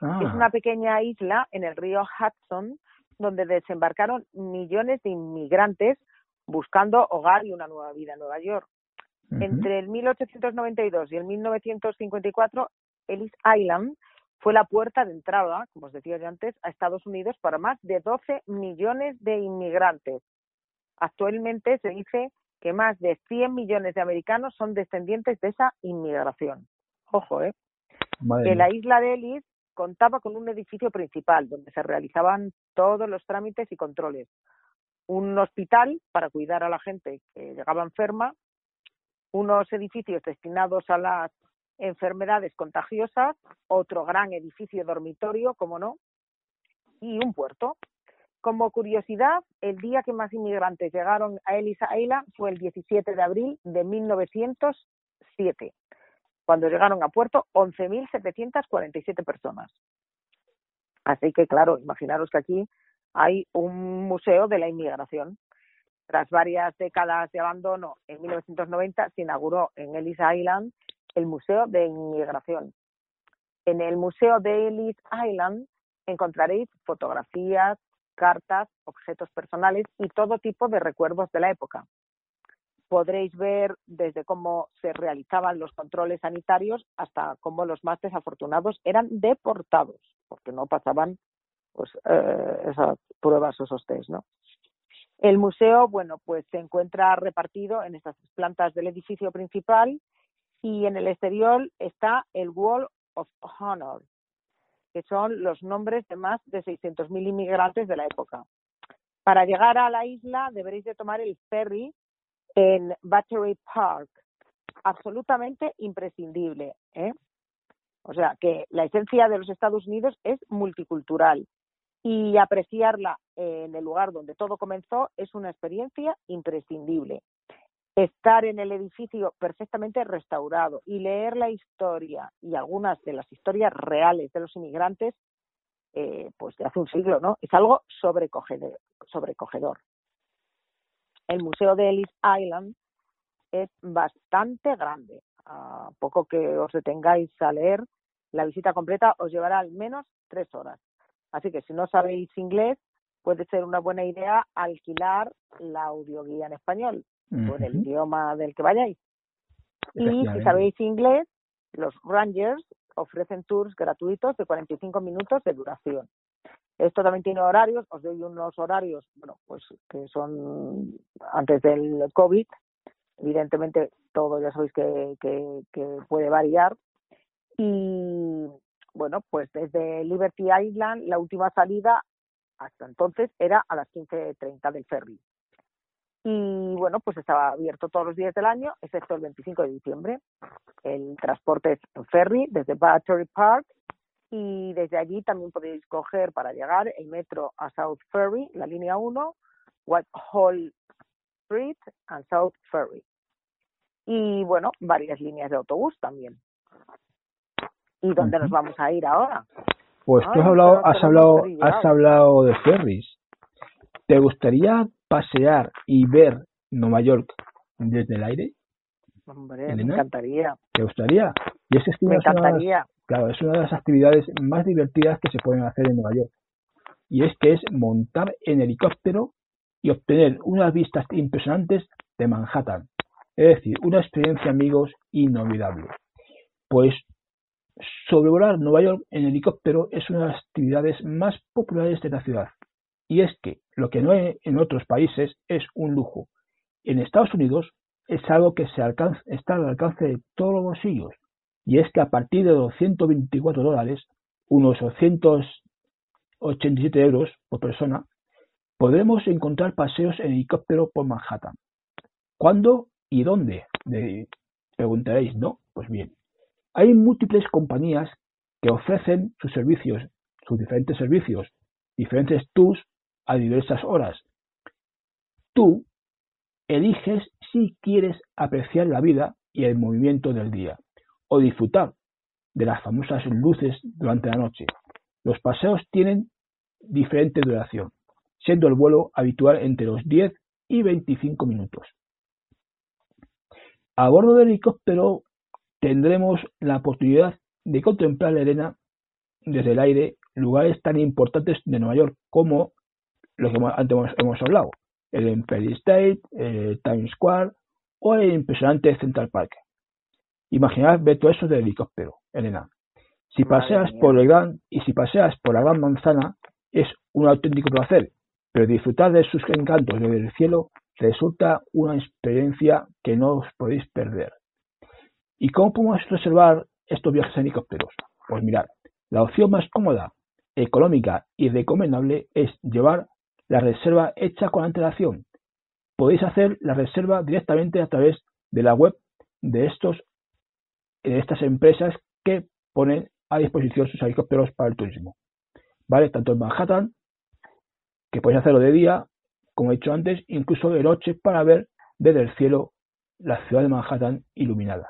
Ah. Es una pequeña isla en el río Hudson donde desembarcaron millones de inmigrantes buscando hogar y una nueva vida en Nueva York. Uh-huh. Entre el mil ochocientos noventa y dos y el mil novecientos cincuenta y cuatro, Ellis Island fue la puerta de entrada, como os decía yo antes, a Estados Unidos para más de doce millones de inmigrantes. Actualmente se dice que más de cien millones de americanos son descendientes de esa inmigración. Ojo, ¿eh? Madre Que la mía. isla de Ellis contaba con un edificio principal donde se realizaban todos los trámites y controles. Un hospital para cuidar a la gente que llegaba enferma, unos edificios destinados a las enfermedades contagiosas, otro gran edificio dormitorio, como no, y un puerto. Como curiosidad, el día que más inmigrantes llegaron a Ellis Island fue el diecisiete de abril de mil novecientos siete, cuando llegaron a puerto once mil setecientas cuarenta y siete personas. Así que, claro, imaginaros que aquí hay un museo de la inmigración. Tras varias décadas de abandono, en mil novecientos noventa se inauguró en Ellis Island el Museo de Inmigración. En el Museo de Ellis Island encontraréis fotografías, cartas, objetos personales y todo tipo de recuerdos de la época. Podréis ver desde cómo se realizaban los controles sanitarios hasta cómo los más desafortunados eran deportados, porque no pasaban pues eh, esas pruebas o esos test, ¿no? El museo, bueno, pues se encuentra repartido en estas plantas del edificio principal y en el exterior está el Wall of Honor, que son los nombres de más de seiscientos mil inmigrantes de la época. Para llegar a la isla deberéis de tomar el ferry en Battery Park, absolutamente imprescindible, ¿eh? O sea, que la esencia de los Estados Unidos es multicultural y apreciarla en el lugar donde todo comenzó es una experiencia imprescindible. Estar en el edificio perfectamente restaurado y leer la historia y algunas de las historias reales de los inmigrantes, eh, pues de hace un siglo, ¿no? Es algo sobrecogedor. sobrecogedor. El Museo de Ellis Island es bastante grande. A poco que os detengáis a leer, la visita completa os llevará al menos tres horas. Así que si no sabéis inglés, puede ser una buena idea alquilar la audioguía en español, uh-huh, o en el idioma del que vayáis. Y si sabéis inglés, los Rangers ofrecen tours gratuitos de cuarenta y cinco minutos de duración. Esto también tiene horarios, os doy unos horarios, bueno, pues que son antes del COVID. Evidentemente todo ya sabéis que, que, que puede variar. Y bueno, pues desde Liberty Island la última salida hasta entonces era a las quince treinta del ferry. Y bueno, pues estaba abierto todos los días del año, excepto el veinticinco de diciembre. El transporte es en ferry desde Battery Park y desde allí también podéis coger para llegar el metro a South Ferry, la línea uno, Whitehall Street and South Ferry. Y bueno, varias líneas de autobús también. ¿Y dónde uh-huh. nos vamos a ir ahora? Pues tú has hablado, has hablado, has hablado de ferries. ¿Te gustaría pasear y ver Nueva York desde el aire? Hombre, Elena, me encantaría. ¿Te gustaría? Y es que me encantaría. Las, claro, es una de las actividades más divertidas que se pueden hacer en Nueva York. Y es que es montar en helicóptero y obtener unas vistas impresionantes de Manhattan. Es decir, una experiencia, amigos, inolvidable. Pues sobrevolar Nueva York en helicóptero es una de las actividades más populares de la ciudad. Y es que lo que no hay en otros países es un lujo. En Estados Unidos es algo que se alcanza, está al alcance de todos los bolsillos. Y es que a partir de doscientos veinticuatro dólares, unos doscientos ochenta y siete euros por persona, podremos encontrar paseos en helicóptero por Manhattan. ¿Cuándo y dónde? Me preguntaréis, ¿no? Pues bien, hay múltiples compañías que ofrecen sus servicios, sus diferentes servicios, diferentes tours a diversas horas. Tú eliges si quieres apreciar la vida y el movimiento del día o disfrutar de las famosas luces durante la noche. Los paseos tienen diferente duración, siendo el vuelo habitual entre los diez y veinticinco minutos. A bordo del helicóptero tendremos la oportunidad de contemplar la arena desde el aire lugares tan importantes de Nueva York como los que antes hemos, hemos hablado, el Empire State, el Times Square o el impresionante Central Park. Imaginad ver todo eso de helicóptero, Elena. Si paseas por el gran y si paseas por la Gran Manzana es un auténtico placer, pero disfrutar de sus encantos desde el cielo resulta una experiencia que no os podéis perder. ¿Y cómo podemos reservar estos viajes en helicópteros? Pues mirad, la opción más cómoda, económica y recomendable es llevar la reserva hecha con antelación. Podéis hacer la reserva directamente a través de la web de estos de estas empresas que ponen a disposición sus helicópteros para el turismo. ¿Vale? Tanto en Manhattan, que podéis hacerlo de día, como he dicho antes, incluso de noche para ver desde el cielo la ciudad de Manhattan iluminada.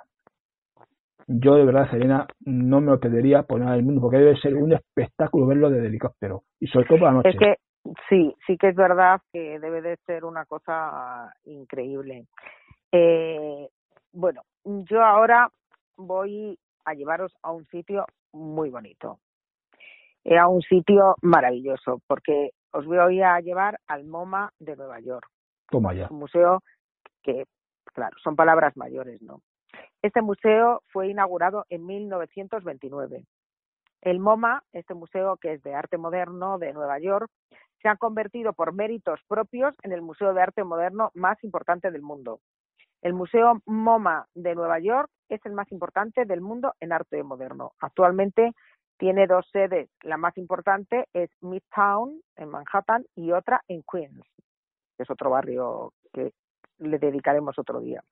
Yo de verdad, Elena, no me lo perdería por nada del mundo, porque debe ser un espectáculo verlo desde el helicóptero, y sobre todo por la noche. Es que sí, sí que es verdad que debe de ser una cosa increíble. Eh, bueno, yo ahora voy a llevaros a un sitio muy bonito, eh, a un sitio maravilloso, porque os voy a llevar al MoMA de Nueva York. Toma ya. Un museo que, claro, son palabras mayores, ¿no? Este museo fue inaugurado en mil novecientos veintinueve. El MoMA, este museo que es de arte moderno de Nueva York, se ha convertido por méritos propios en el museo de arte moderno más importante del mundo. El Museo MoMA de Nueva York es el más importante del mundo en arte moderno. Actualmente tiene dos sedes. La más importante es Midtown, en Manhattan, y otra en Queens, que es otro barrio que le dedicaremos otro día.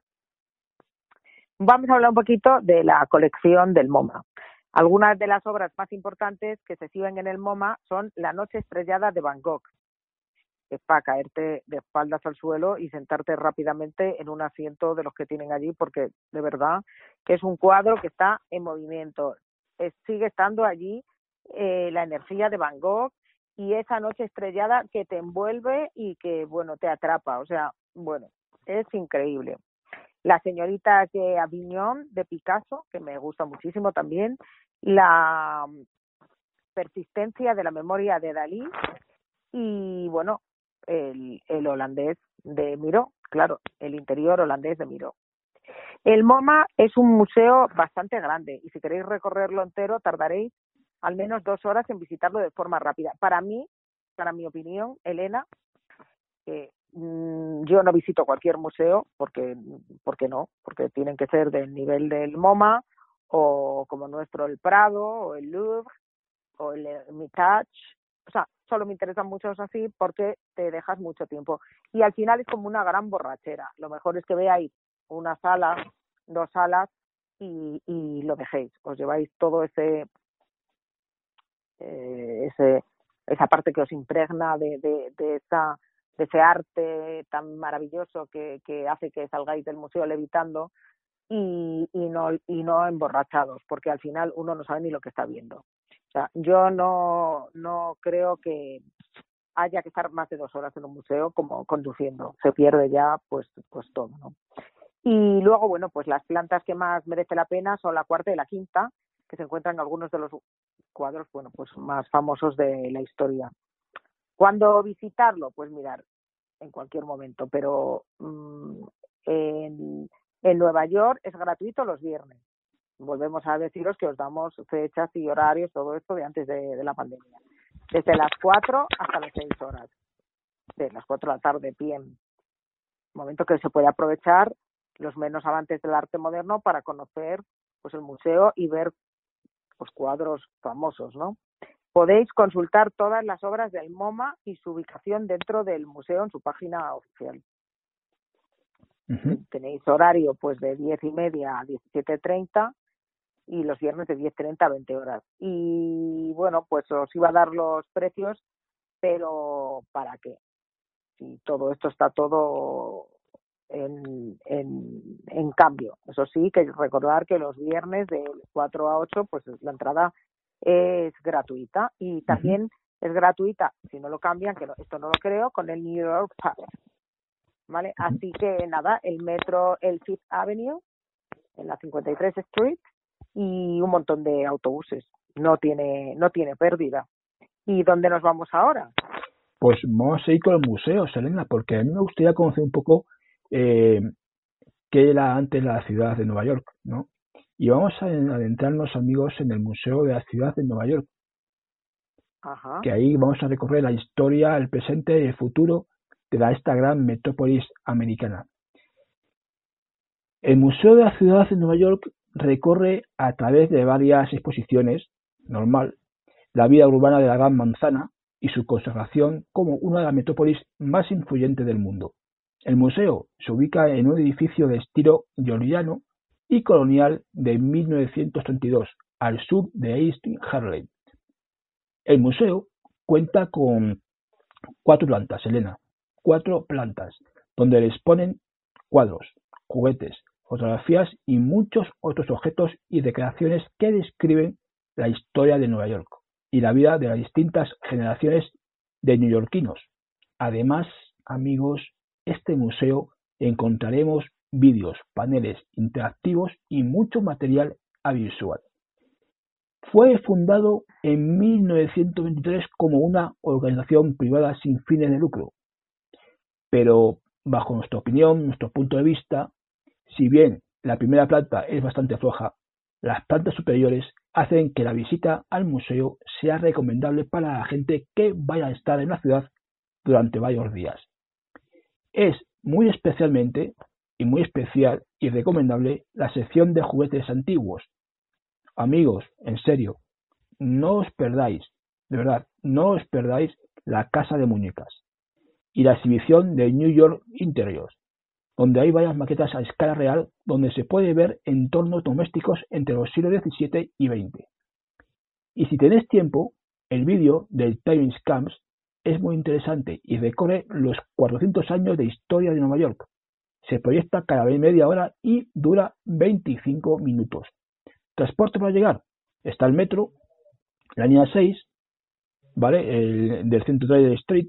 Vamos a hablar un poquito de la colección del MoMA. Algunas de las obras más importantes que se exhiben en el MoMA son La noche estrellada de Van Gogh, que es para caerte de espaldas al suelo y sentarte rápidamente en un asiento de los que tienen allí, porque de verdad que es un cuadro que está en movimiento. Es, sigue estando allí eh, la energía de Van Gogh y esa noche estrellada que te envuelve y que, bueno, te atrapa. O sea, bueno, es increíble. Las señoritas de Avignon, de Picasso, que me gusta muchísimo también. La persistencia de la memoria de Dalí. Y, bueno, el, el holandés de Miró, claro, el interior holandés de Miró. El MoMA es un museo bastante grande y si queréis recorrerlo entero tardaréis al menos dos horas en visitarlo de forma rápida. Para mí, para mi opinión, Elena, que mmm, yo no visito cualquier museo porque, porque no, porque tienen que ser del nivel del MoMA o como nuestro el Prado o el Louvre o el Hermitage. O sea, solo me interesan muchos así porque te dejas mucho tiempo. Y al final es como una gran borrachera. Lo mejor es que veáis una sala, dos salas y, y lo dejéis. Os lleváis todo ese, eh, ese esa parte que os impregna de, de, de, esa, de ese arte tan maravilloso que, que hace que salgáis del museo levitando y, y, no, y no emborrachados, porque al final uno no sabe ni lo que está viendo. O sea, yo no, no creo que haya que estar más de dos horas en un museo como conduciendo. Se pierde ya pues, pues todo, ¿no? Y luego, bueno, pues las plantas que más merece la pena son la cuarta y la quinta, que se encuentran en algunos de los cuadros, bueno, pues más famosos de la historia. ¿Cuándo visitarlo? Pues mirar, en cualquier momento, pero mmm, en, en Nueva York es gratuito los viernes. Volvemos a deciros que os damos fechas y horarios, todo esto de antes de, de la pandemia. Desde las cuatro hasta las seis horas. De las cuatro de la tarde, P M. Momento que se puede aprovechar los menos amantes del arte moderno para conocer pues el museo y ver pues cuadros famosos, ¿no? Podéis consultar todas las obras del MoMA y su ubicación dentro del museo en su página oficial. Uh-huh. Tenéis horario pues de diez y media a diecisiete treinta y los viernes de diez treinta a veinte horas. Y bueno, pues os iba a dar los precios, pero ¿para qué? Si todo esto está todo en, en, en cambio. Eso sí, que recordar que los viernes de cuatro a ocho, pues la entrada es gratuita y también uh-huh. es gratuita, si no lo cambian, que no, esto no lo creo, con el New York Pass, ¿vale? Uh-huh. Así que nada, el metro, el Fifth Avenue, en la cincuenta y tres Street y un montón de autobuses. no tiene, no tiene pérdida. ¿Y dónde nos vamos ahora? Pues vamos a ir con el museo, Selena, porque a mí me gustaría conocer un poco eh, qué era antes la ciudad de Nueva York, ¿no? Y vamos a adentrarnos, amigos, en el Museo de la Ciudad de Nueva York. Ajá. Que ahí vamos a recorrer la historia, el presente y el futuro de la, esta gran metrópolis americana. El Museo de la Ciudad de Nueva York recorre a través de varias exposiciones, normal, la vida urbana de la Gran Manzana y su conservación como una de las metrópolis más influyentes del mundo. El museo se ubica en un edificio de estilo georgiano y colonial de mil novecientos treinta y dos, al sur de East Harlem. El museo cuenta con cuatro plantas, Elena, cuatro plantas, donde le exponen cuadros, juguetes, fotografías y muchos otros objetos y recreaciones que describen la historia de Nueva York y la vida de las distintas generaciones de neoyorquinos. Además, amigos, este museo encontraremos vídeos, paneles interactivos y mucho material audiovisual. Fue fundado en mil novecientos veintitrés como una organización privada sin fines de lucro, pero bajo nuestra opinión, nuestro punto de vista, si bien la primera planta es bastante floja, las plantas superiores hacen que la visita al museo sea recomendable para la gente que vaya a estar en la ciudad durante varios días. Es muy especialmente y muy especial y recomendable la sección de juguetes antiguos. Amigos, en serio, no os perdáis, de verdad, no os perdáis la casa de muñecas y la exhibición de New York Interiors, donde hay varias maquetas a escala real donde se puede ver entornos domésticos entre los siglos diecisiete y veinte. Y si tenéis tiempo, el vídeo del Times Camps es muy interesante y recorre los cuatrocientos años de historia de Nueva York. Se proyecta cada media hora y dura veinticinco minutos. ¿Transporte para llegar? Está el metro, la línea seis, ¿vale? El, del ciento tres de Street,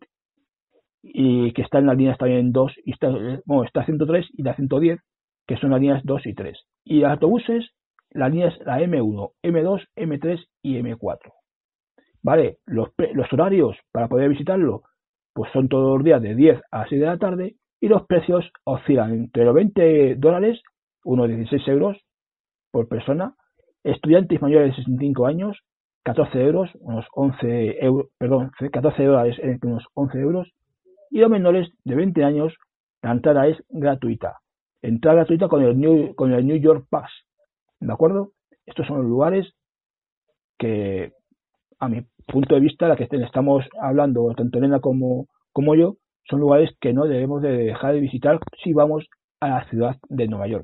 y que está en las líneas también dos, y está, bueno, está ciento tres y la ciento diez, que son las líneas dos y tres. Y los autobuses, las líneas la eme uno, eme dos, eme tres y eme cuatro. ¿Vale? Los, los horarios para poder visitarlo, pues son todos los días de diez a seis de la tarde, y los precios oscilan entre los veinte dólares, unos dieciséis euros por persona, estudiantes mayores de sesenta y cinco años, catorce euros, unos once euros, perdón, catorce dólares entre unos once euros, y los menores de veinte años, la entrada es gratuita. Entrada gratuita con el New, con el New York Pass, ¿de acuerdo? Estos son los lugares que, a mi punto de vista, la que estamos hablando, tanto Elena como, como yo, son lugares que no debemos de dejar de visitar si vamos a la ciudad de Nueva York.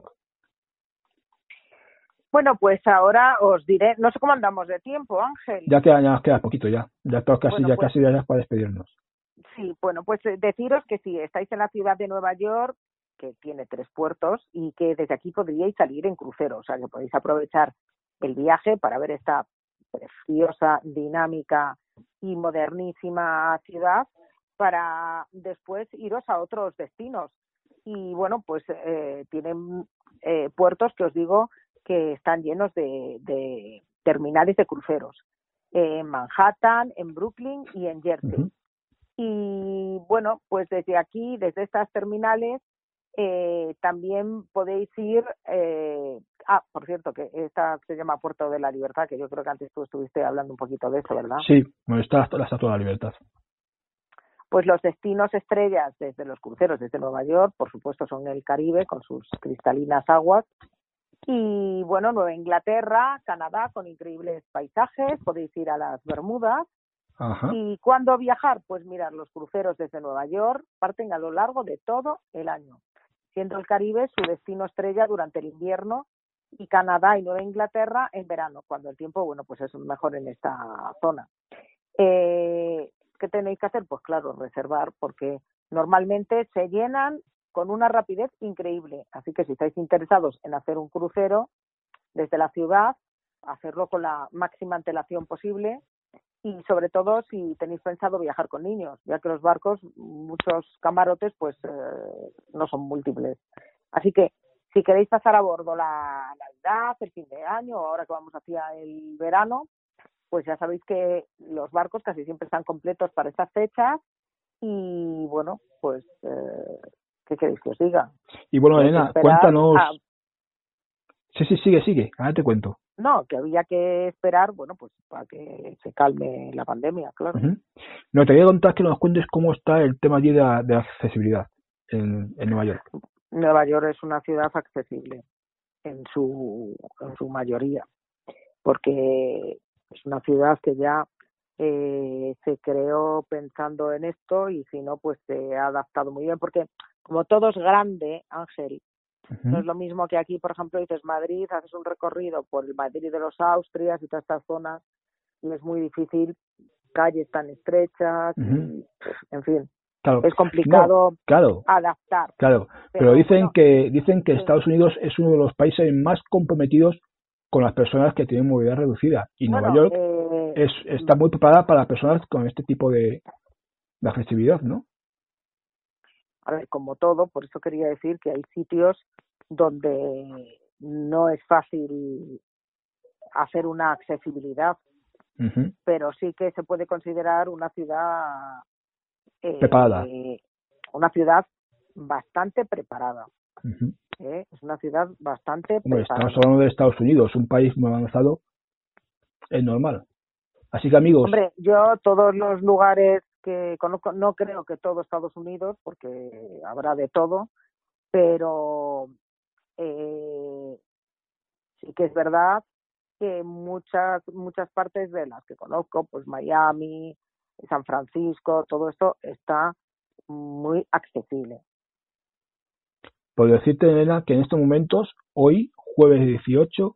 Bueno, pues ahora os diré, no sé cómo andamos de tiempo, Ángel. Ya queda, ya nos queda poquito ya, ya casi, bueno, ya pues, casi ya para despedirnos. Sí, bueno, pues deciros que si estáis en la ciudad de Nueva York, que tiene tres puertos, y que desde aquí podríais salir en crucero, o sea que podéis aprovechar el viaje para ver esta preciosa, dinámica y modernísima ciudad, para después iros a otros destinos. Y bueno, pues eh, tienen eh, puertos que os digo que están llenos de, de terminales de cruceros, eh, en Manhattan, en Brooklyn y en Jersey. Uh-huh. Y bueno, pues desde aquí, desde estas terminales, eh, también podéis ir, eh, ah, por cierto, que esta se llama Puerto de la Libertad, que yo creo que antes tú estuviste hablando un poquito de eso, ¿verdad? Sí, bueno, está la Estatua de la Libertad. Pues los destinos estrellas desde los cruceros desde Nueva York, por supuesto, son el Caribe con sus cristalinas aguas. Y bueno, Nueva Inglaterra, Canadá, con increíbles paisajes, podéis ir a las Bermudas. Ajá. ¿Y cuándo viajar? Pues mirad, los cruceros desde Nueva York parten a lo largo de todo el año, siendo el Caribe su destino estrella durante el invierno y Canadá y Nueva Inglaterra en verano, cuando el tiempo, bueno, pues es mejor en esta zona. Eh, ¿Qué tenéis que hacer? Pues claro, reservar, porque normalmente se llenan con una rapidez increíble. Así que si estáis interesados en hacer un crucero desde la ciudad, hacerlo con la máxima antelación posible. Y sobre todo si tenéis pensado viajar con niños, ya que los barcos, muchos camarotes, pues eh, no son múltiples. Así que si queréis pasar a bordo la Navidad, el fin de año, ahora que vamos hacia el verano, pues ya sabéis que los barcos casi siempre están completos para estas fechas y bueno, pues eh, ¿qué queréis que os diga? Y bueno, Hay que Elena, esperar cuéntanos. a- Sí, sí, sigue, sigue. Ahora te cuento. No, que había que esperar, bueno, pues para que se calme la pandemia, claro. Ujú. No, te voy a contar que nos cuentes cómo está el tema allí de la, de la accesibilidad en, en Nueva York. Nueva York es una ciudad accesible en su en su mayoría, porque es una ciudad que ya eh, se creó pensando en esto y si no, pues se ha adaptado muy bien, porque como todo es grande, Ángel, Ujú. no es lo mismo que aquí, por ejemplo, dices Madrid, haces un recorrido por el Madrid de los Austrias y todas estas zonas y es muy difícil, calles tan estrechas, Ujú. y, pues, en fin, Claro. es complicado No, claro, adaptar. claro. Pero, Pero, dicen bueno, que dicen que sí. Estados Unidos es uno de los países más comprometidos con las personas que tienen movilidad reducida y Bueno, Nueva York eh, es está muy preparada para las personas con este tipo de, de accesibilidad, ¿no? a ver, como todo, por eso quería decir que hay sitios donde no es fácil hacer una accesibilidad, Ujú. pero sí que se puede considerar una ciudad eh, Preparada. una ciudad bastante preparada. Ujú. ¿eh? Es una ciudad bastante Hombre, preparada. estamos hablando de Estados Unidos, un país muy avanzado, es normal. Así que amigos, Hombre, yo todos los lugares que conozco, no creo que todo Estados Unidos, porque habrá de todo, pero eh, sí que es verdad que muchas muchas partes de las que conozco, pues Miami, San Francisco, todo esto está muy accesible. por decirte, Elena, que en estos momentos, hoy, jueves dieciocho,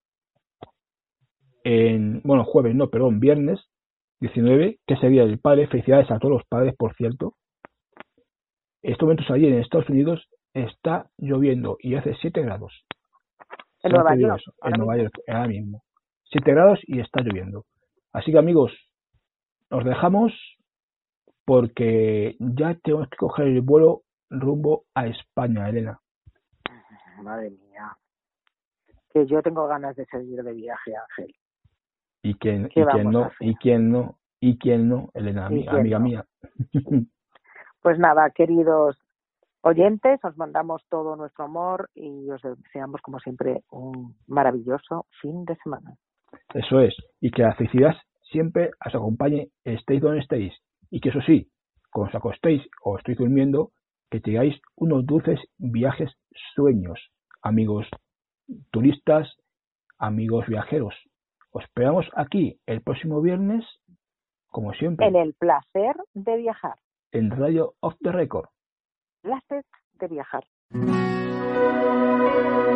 en, bueno, jueves, no, perdón, viernes diecinueve, que sería el padre, felicidades a todos los padres, por cierto. En estos momentos allí en Estados Unidos está lloviendo y hace siete grados. En Solo Nueva te digo York, eso, en ahora Nueva mismo. York, ahora mismo. siete grados y está lloviendo. Así que amigos, nos dejamos porque ya tenemos que coger el vuelo rumbo a España, Elena. Madre mía, que yo tengo ganas de seguir de viaje, Ángel. Y quién, ¿Qué y quién vamos a no, hacer? y quién no, y quién no, Elena, ¿Y amiga, quién amiga no? mía. Pues nada, queridos oyentes, os mandamos todo nuestro amor y os deseamos, como siempre, un maravilloso fin de semana. Eso es, y que la felicidad siempre os acompañe, estéis donde estéis, y que eso sí, cuando os acostéis o estéis durmiendo, que tengáis unos dulces viajes sueños, amigos turistas, amigos viajeros. Os esperamos aquí el próximo viernes, como siempre, En el placer de viajar. en Radio Off the Record. Placer de viajar.